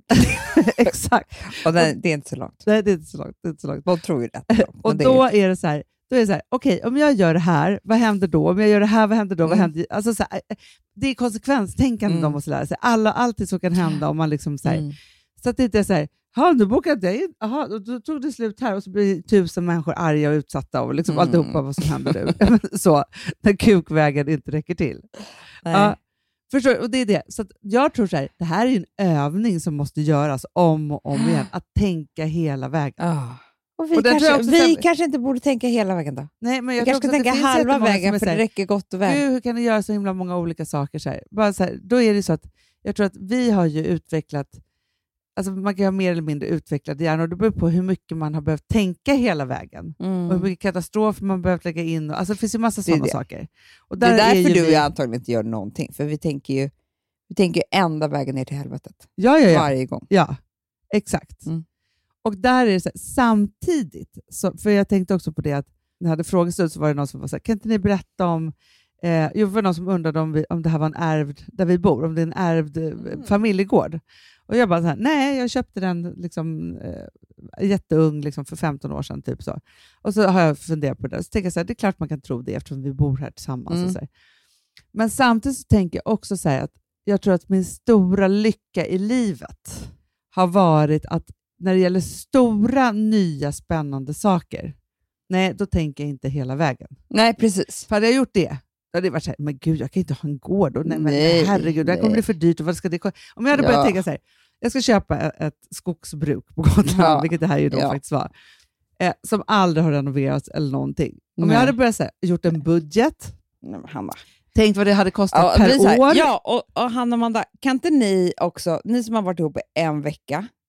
S5: Exakt.
S7: Och det, det är inte så långt.
S5: Nej, det är inte så långt. Det är inte så långt.
S7: De tror ju rätt.
S5: Och då är det så här, då är det så här, okej, om jag gör det här, vad händer då? Om jag gör det här, vad händer då? Vad
S7: Mm.
S5: händer? Alltså så här, det är konsekvenstänkande
S7: Mm.
S5: de måste lära sig. Alla, alltid så kan hända om man liksom så här,
S7: Mm.
S5: så att det inte är så här, ja, nu bokade jag in, aha, då, då tog det slut här och så blir tusen människor arga och utsatta och liksom
S7: Mm.
S5: alltihopa vad som händer nu. Så, när kukvägen inte räcker till.
S7: Nej.
S5: Ja, förstår du? Och det är det. Så att jag tror så här, det här är ju en övning som måste göras om och om igen. Att tänka hela vägen.
S7: Ah. Och vi
S5: Och där tror
S7: kanske,
S5: jag också
S7: vi
S5: så här-
S7: kanske inte borde tänka hela vägen då.
S5: Nej, men
S7: Vi
S5: jag
S7: kanske
S5: tror
S7: ska
S5: också att
S7: tänka
S5: det finns
S7: halva
S5: jättemånga som
S7: vägen
S5: är
S7: för
S5: så här,
S7: det räcker gott och väl.
S5: Gud, hur kan du göra så himla många olika saker? Så här? Bara så här, då är det så att jag tror att vi har ju utvecklat, alltså man kan ha mer eller mindre utvecklade hjärnor, och det beror på hur mycket man har behövt tänka hela vägen.
S7: Mm.
S5: Och hur mycket katastrofer man behövt lägga in. Alltså det finns ju massa
S7: Det är
S5: sådana
S7: det.
S5: saker. Och
S7: Det är
S5: där
S7: därför
S5: ju
S7: du och
S5: vi-
S7: jag antagligen inte gör någonting. För vi tänker ju, vi tänker ju ända vägen ner till helvetet.
S5: Ja, ja, ja.
S7: Varje gång.
S5: Ja, exakt.
S7: Mm.
S5: Och där är det så här, samtidigt, så, för jag tänkte också på det att när jag hade frågestund så var det någon som var så här, kan inte ni berätta om, eh, jo, det var någon som undrade om, vi, om det här var en ärvd, där vi bor, om det är en ärvd eh, familjegård. Och jag bara så här, nej, jag köpte den liksom, eh, jätteung liksom, för femton år sedan. Typ så. Och så har jag funderat på det. Så tänker jag så här, det är klart man kan tro det eftersom vi bor här tillsammans.
S7: Mm.
S5: Och så här. Men samtidigt så tänker jag också så här att jag tror att min stora lycka i livet har varit att när det gäller stora, nya, spännande saker, nej, då tänker jag inte hela vägen.
S7: Nej, precis.
S5: För hade jag gjort det, då hade det varit så här, men gud, jag kan inte ha en gård. Och nej, men
S7: Nej,
S5: herregud, det här kommer
S7: nej.
S5: bli för dyrt. Och vad ska det kosta? Om jag hade börjat
S7: Ja.
S5: tänka så här, jag ska köpa ett, ett skogsbruk på Gotland,
S7: Ja.
S5: vilket det här ju då
S7: Ja.
S5: faktiskt var, eh, som aldrig har renoverats eller någonting. Om
S7: Nej.
S5: jag hade börjat så här, gjort en budget,
S7: Nej, men Hanna.
S5: tänkt vad det hade kostat
S7: Ja,
S5: per
S7: det blir så här,
S5: år.
S7: ja, och, och Hanna och Amanda, kan inte ni också, ni som har varit ihop i en vecka,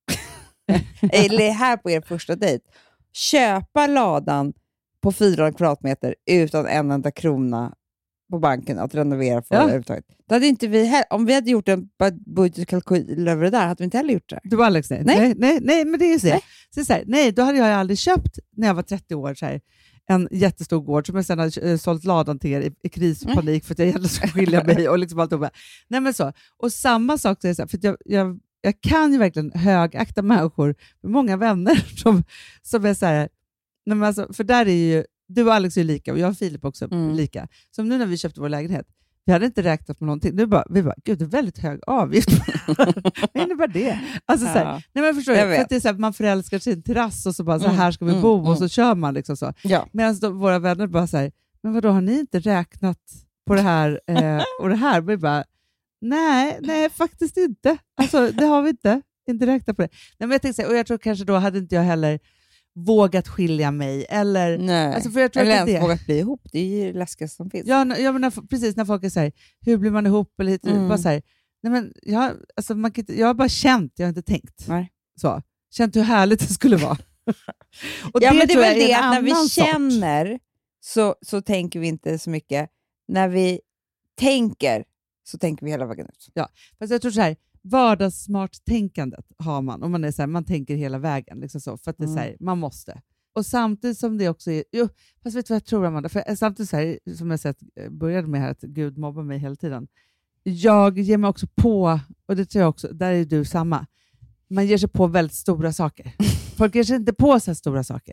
S6: eller här på er första dejt, köpa ladan på fyra kvadratmeter utan en enda krona på banken att renovera för
S5: Ja.
S6: överhuvudtaget. Det hade inte vi heller, om vi hade gjort en budgetkalkyl över det där hade vi inte heller gjort det.
S5: Du Alex, nej.
S6: Nej.
S5: Nej, nej, nej men det är ju så.
S6: Nej.
S5: Så så här, nej, då hade jag aldrig köpt när jag var trettio år så här, en jättestor gård som jag sedan hade eh, sålt ladan till er i, i kris och panik för att jag gärna skulle skilja mig och liksom allt och bara. Nej men så. Och samma sak så är det så här, för att jag, jag, jag kan ju verkligen högakta människor med många vänner som, som är så här, nej men alltså, för där är ju, du och Alex är ju lika och jag och Filip också
S6: Mm.
S5: lika. Som nu när vi köpte vår lägenhet. Vi hade inte räknat med någonting. Nu bara, vi bara, gud det är väldigt hög avgift. Vad innebär det? Alltså, så här,
S6: Ja.
S5: nej, men förstår
S6: Jag
S5: jag, för
S6: vet.
S5: att det är så här, man förälskar sin terrass och så bara, så
S6: Mm,
S5: här ska vi
S6: mm,
S5: bo
S6: mm.
S5: och så kör man liksom så.
S6: Ja.
S5: Medan våra vänner bara så här, men vadå, har ni inte räknat på det här eh, och det här? Vi bara, nej, nej faktiskt inte. Alltså det har vi inte. Inte räknat på det. Nej, men jag tänkte så här, och jag tror kanske då hade inte jag heller vågat skilja mig. Eller,
S6: Nej.
S5: alltså, för jag tror
S6: Eller
S5: att
S6: ens
S5: det är det.
S6: vågat bli ihop. Det är ju det läskigaste som finns.
S5: Ja, n- jag menar, precis när folk är så här, hur blir man ihop? Eller hit,
S6: Mm.
S5: bara så här, nej, men jag, alltså, man kan inte, jag har bara känt, jag har inte tänkt.
S6: Nej.
S5: Så. Känt hur härligt det skulle vara. Och
S6: Ja, men det är
S5: tror jag
S6: väl det
S5: en
S6: att när vi
S5: annan sort.
S6: känner så, så tänker vi inte så mycket. När vi tänker så tänker vi hela vägen ut.
S5: Fast jag tror så här, vardagssmart-tänkandet har man. Och man är så här, man tänker hela vägen. Liksom så, för att det är så här, man måste. Och samtidigt som det också är... Jo, fast vet du vad jag tror, Amanda? För samtidigt så här, som jag sett, började med här, att Gud mobbar mig hela tiden. Jag ger mig också på, och det tror jag också, där är du samma. Man ger sig på väldigt stora saker. Folk ger sig inte på så här stora saker.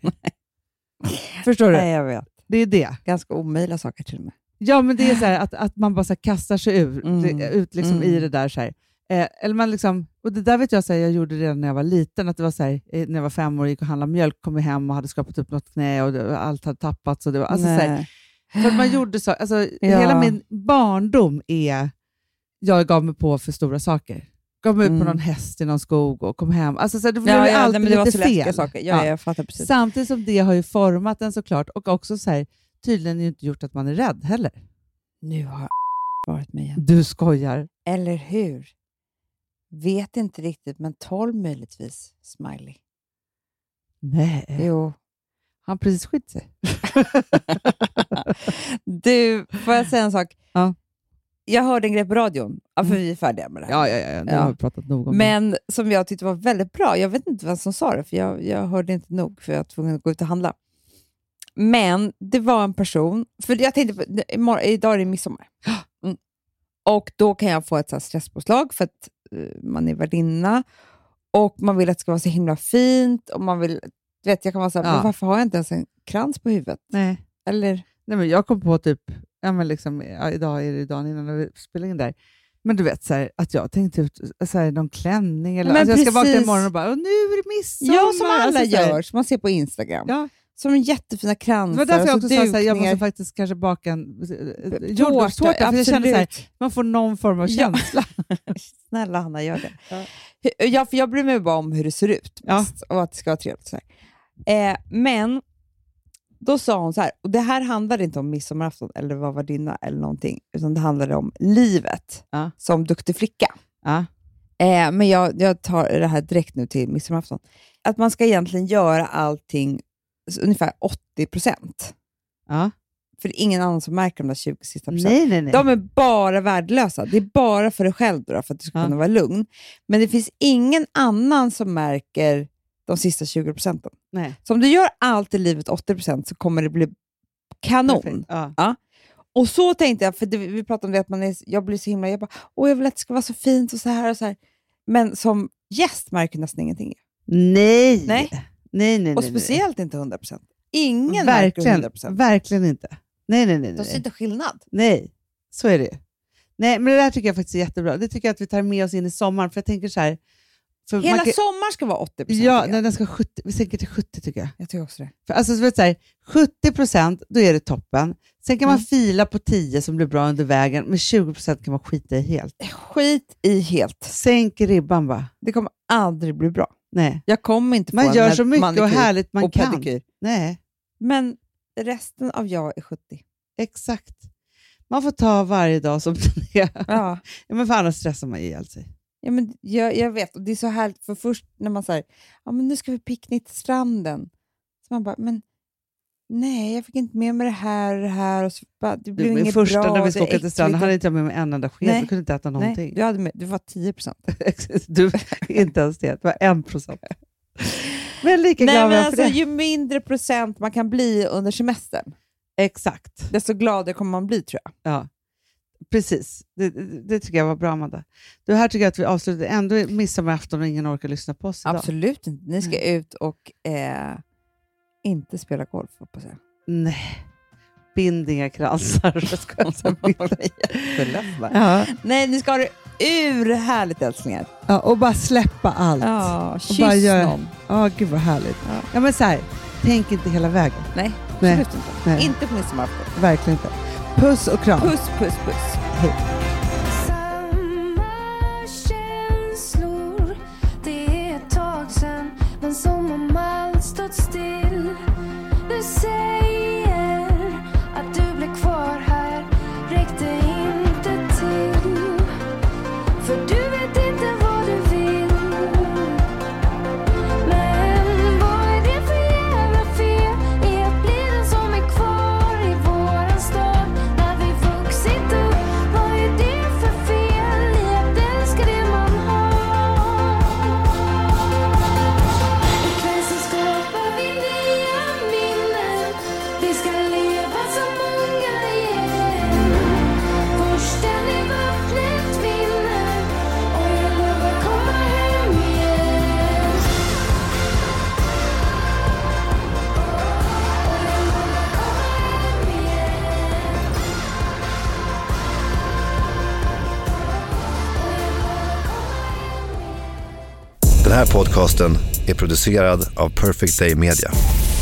S5: Förstår du?
S6: Nej, jag vet.
S5: Det är det.
S6: Ganska omöjliga saker till och med.
S5: Ja, men det är så här att, att man bara så här kastar sig ur,
S6: Mm.
S5: det- ut liksom
S6: Mm.
S5: i det där. Så här. Eh, eller man liksom, och det där vet jag, så här, jag gjorde redan när jag var liten. Att det var så här, eh, när jag var fem år och gick och handlade mjölk, kom jag hem och hade skapat upp något knä och det, allt hade tappats. Och det var, alltså, så här,
S6: Nej.
S5: för att man gjorde så. Alltså,
S6: Ja.
S5: Hela min barndom är, jag gav mig på för stora saker. Gav mig ut
S6: Mm.
S5: på någon häst i någon skog och kom hem. Alltså, så här, det blev
S6: Ja,
S5: ju
S6: ja,
S5: alltid
S6: nej, men det var
S5: lite
S6: så läskiga
S5: fel.
S6: saker. Ja,
S5: Ja.
S6: jag fattar precis.
S5: Samtidigt som det har ju format en såklart, och också så här, tydligen ju inte gjort att man är rädd heller.
S6: Nu har varit med igen.
S5: Du skojar.
S6: Eller hur? Vet inte riktigt, men tolv möjligtvis. Smiley.
S5: Nej.
S6: Jo.
S5: Han precis skit sig.
S6: Du, får jag säga en sak?
S5: Ja.
S6: Jag hörde en grej på radion. Ja, för
S5: Mm.
S6: vi är färdiga med det här.
S5: Ja, ja, ja. Nu
S6: Ja.
S5: har vi pratat nog om det.
S6: Men som jag tyckte var väldigt bra. Jag vet inte vem som sa det, för jag, jag hörde inte nog, för jag var tvungen att gå ut och handla. Men det var en person, för jag tänkte, på, imorgon, idag är det midsommar. Mm. Och då kan jag få ett så här stresspåslag för att uh, man är värdinna och man vill att det ska vara så himla fint och man vill, du vet, jag kan vara så här,
S5: Ja.
S6: men varför har jag inte ens en krans på huvudet?
S5: Nej.
S6: Eller?
S5: Nej, men jag kom på typ, ja, men liksom, ja, idag är det dagen innan när vi spelar in där. Men du vet, så här, att jag tänkte ut så här, någon klänning. Eller,
S6: Men
S5: alltså, jag ska vakna
S6: precis.
S5: imorgon och bara, och nu är det midsommar.
S6: Ja, som alla
S5: Alltså, så här,
S6: gör, som man ser på Instagram.
S5: Ja.
S6: Som jättefina kransar.
S5: Det var därför jag
S6: och
S5: också
S6: så
S5: sa att jag måste
S6: dukningar.
S5: faktiskt kanske baka en eh,
S6: Tårta,
S5: jordgubbstårta. För jag känner så här,
S6: absolut.
S5: man får någon form av
S6: Ja.
S5: känsla.
S6: Snälla Hanna, gör det.
S5: Ja.
S6: Hu- Ja, för jag bryr mig bara om hur det ser ut
S5: Ja.
S6: mest, och att det ska vara trevligt. Så här. Eh, men då sa hon så här, och det här handlar inte om midsommarafton eller vad var dina eller någonting, utan det handlade om livet
S5: Ja.
S6: som duktig flicka.
S5: Ja.
S6: Eh, men jag, jag tar det här direkt nu till midsommarafton. Att man ska egentligen göra allting s- ungefär åttio procent.
S5: Ja.
S6: För det är ingen annan som märker de där tjugo sista procent.
S5: Nej, nej, nej.
S6: De är bara värdelösa. Det är bara för dig själv då, för att du ska
S5: Ja.
S6: kunna vara lugn. Men det finns ingen annan som märker de sista tjugo procenten.
S5: nej.
S6: Så om du gör allt i livet åttio procent så kommer det bli kanon.
S5: Perfekt. Ja.
S6: Och så tänkte jag, för det, vi pratade om det, att man är, jag blir så himla, jag bara, åh jag vill att det ska vara så fint och så här och så här. Men som gäst märker nästan ingenting.
S5: Nej.
S6: Nej.
S5: Nej, nej,
S6: Och
S5: nej,
S6: speciellt inte hundra procent. Ingen
S5: nej.
S6: märker
S5: Verkligen,
S6: hundra procent.
S5: verkligen inte. Nej, nej, nej.
S6: De
S5: nej.
S6: ser inte skillnad.
S5: Nej, så är det ju. Nej, men det där tycker jag faktiskt är jättebra. Det tycker jag att vi tar med oss in i sommaren. För jag tänker så här... För
S6: Hela
S5: man kan,
S6: sommaren ska vara åttio procent.
S5: ja,
S6: tycker
S5: nej,
S6: jag.
S5: den ska sjuttio, vi sänker till sjuttio tycker jag.
S6: jag tycker också det.
S5: För, alltså, så vet, så här, sjuttio procent, då är det toppen. Sen kan man
S6: Mm.
S5: fila på tio som blir bra under vägen. Men tjugo procent kan man skita i helt.
S6: Skit i helt.
S5: Sänk ribban bara.
S6: Det kommer aldrig bli bra.
S5: Nej.
S6: Jag kommer inte få
S5: Man
S6: en
S5: gör
S6: med
S5: så mycket
S6: manikyr
S5: och härligt man
S6: och
S5: kan.
S6: pedikyr.
S5: Nej,
S6: Men resten av jag är sjuttio.
S5: exakt. Man får ta varje dag som den är.
S6: Ja.
S5: Ja, men för annars stressar man ihjäl sig.
S6: Ja, men jag, jag vet, och det är så härligt, för först när man säger, ja men nu ska vi picknick till stranden. Så man bara, men nej, jag fick inte med mig det här och det här. Och så bara, det blev inget
S5: första
S6: bra.
S5: När vi ska åka till stranden hade
S6: jag
S5: inte jag med mig en enda sked. Vi kunde inte äta någonting.
S6: Nej, du, hade med, du var tio procent.
S5: Du, inte ens det, det var en procent. Men lika
S6: nej,
S5: glad
S6: men
S5: för
S6: alltså,
S5: det.
S6: ju mindre procent man kan bli under semestern,
S5: Exakt.
S6: desto gladare kommer man bli, tror jag.
S5: Ja, precis. Det, det, det tycker jag var bra, Amanda. Det här tycker jag att vi avslutar ändå midsommarafton och ingen orkar lyssna på oss idag.
S6: Absolut inte. Ni ska mm. ut och eh, inte spela golf, hoppas jag.
S5: Nej. Bind inga kransar.
S6: ja. Nej, ni ska ha det ur härligt, älsklingar.
S5: Ja, och bara släppa allt.
S6: Ja, kyss
S5: och bara göra...
S6: någon.
S5: Ja, gud vad härligt. Ja. ja, men så här, tänk inte hela vägen.
S6: Nej,
S5: Nej.
S6: absolut inte.
S5: Nej.
S6: Inte på midsommarafton.
S5: Verkligen inte. Puss och kram.
S6: Puss, puss, puss.
S5: Hej.
S8: Samma känslor, det är ett tag sedan, men som om allt stått still. Du säger att du blev kvar här, räckte inte till. För du vet inte vad du vill. Men vad är det för jävla fel i att bli den som är kvar i våran stad? När vi vuxit upp, vad är det för fel i att älska det man har? Ikväll så skapar vi nya minnen. Vi ska leva som många igen. Försten i vattnet vinner, och jag lovar komma hem igen. Och jag lovar komma hem igen.
S9: Den här podcasten är producerad av Perfect Day Media.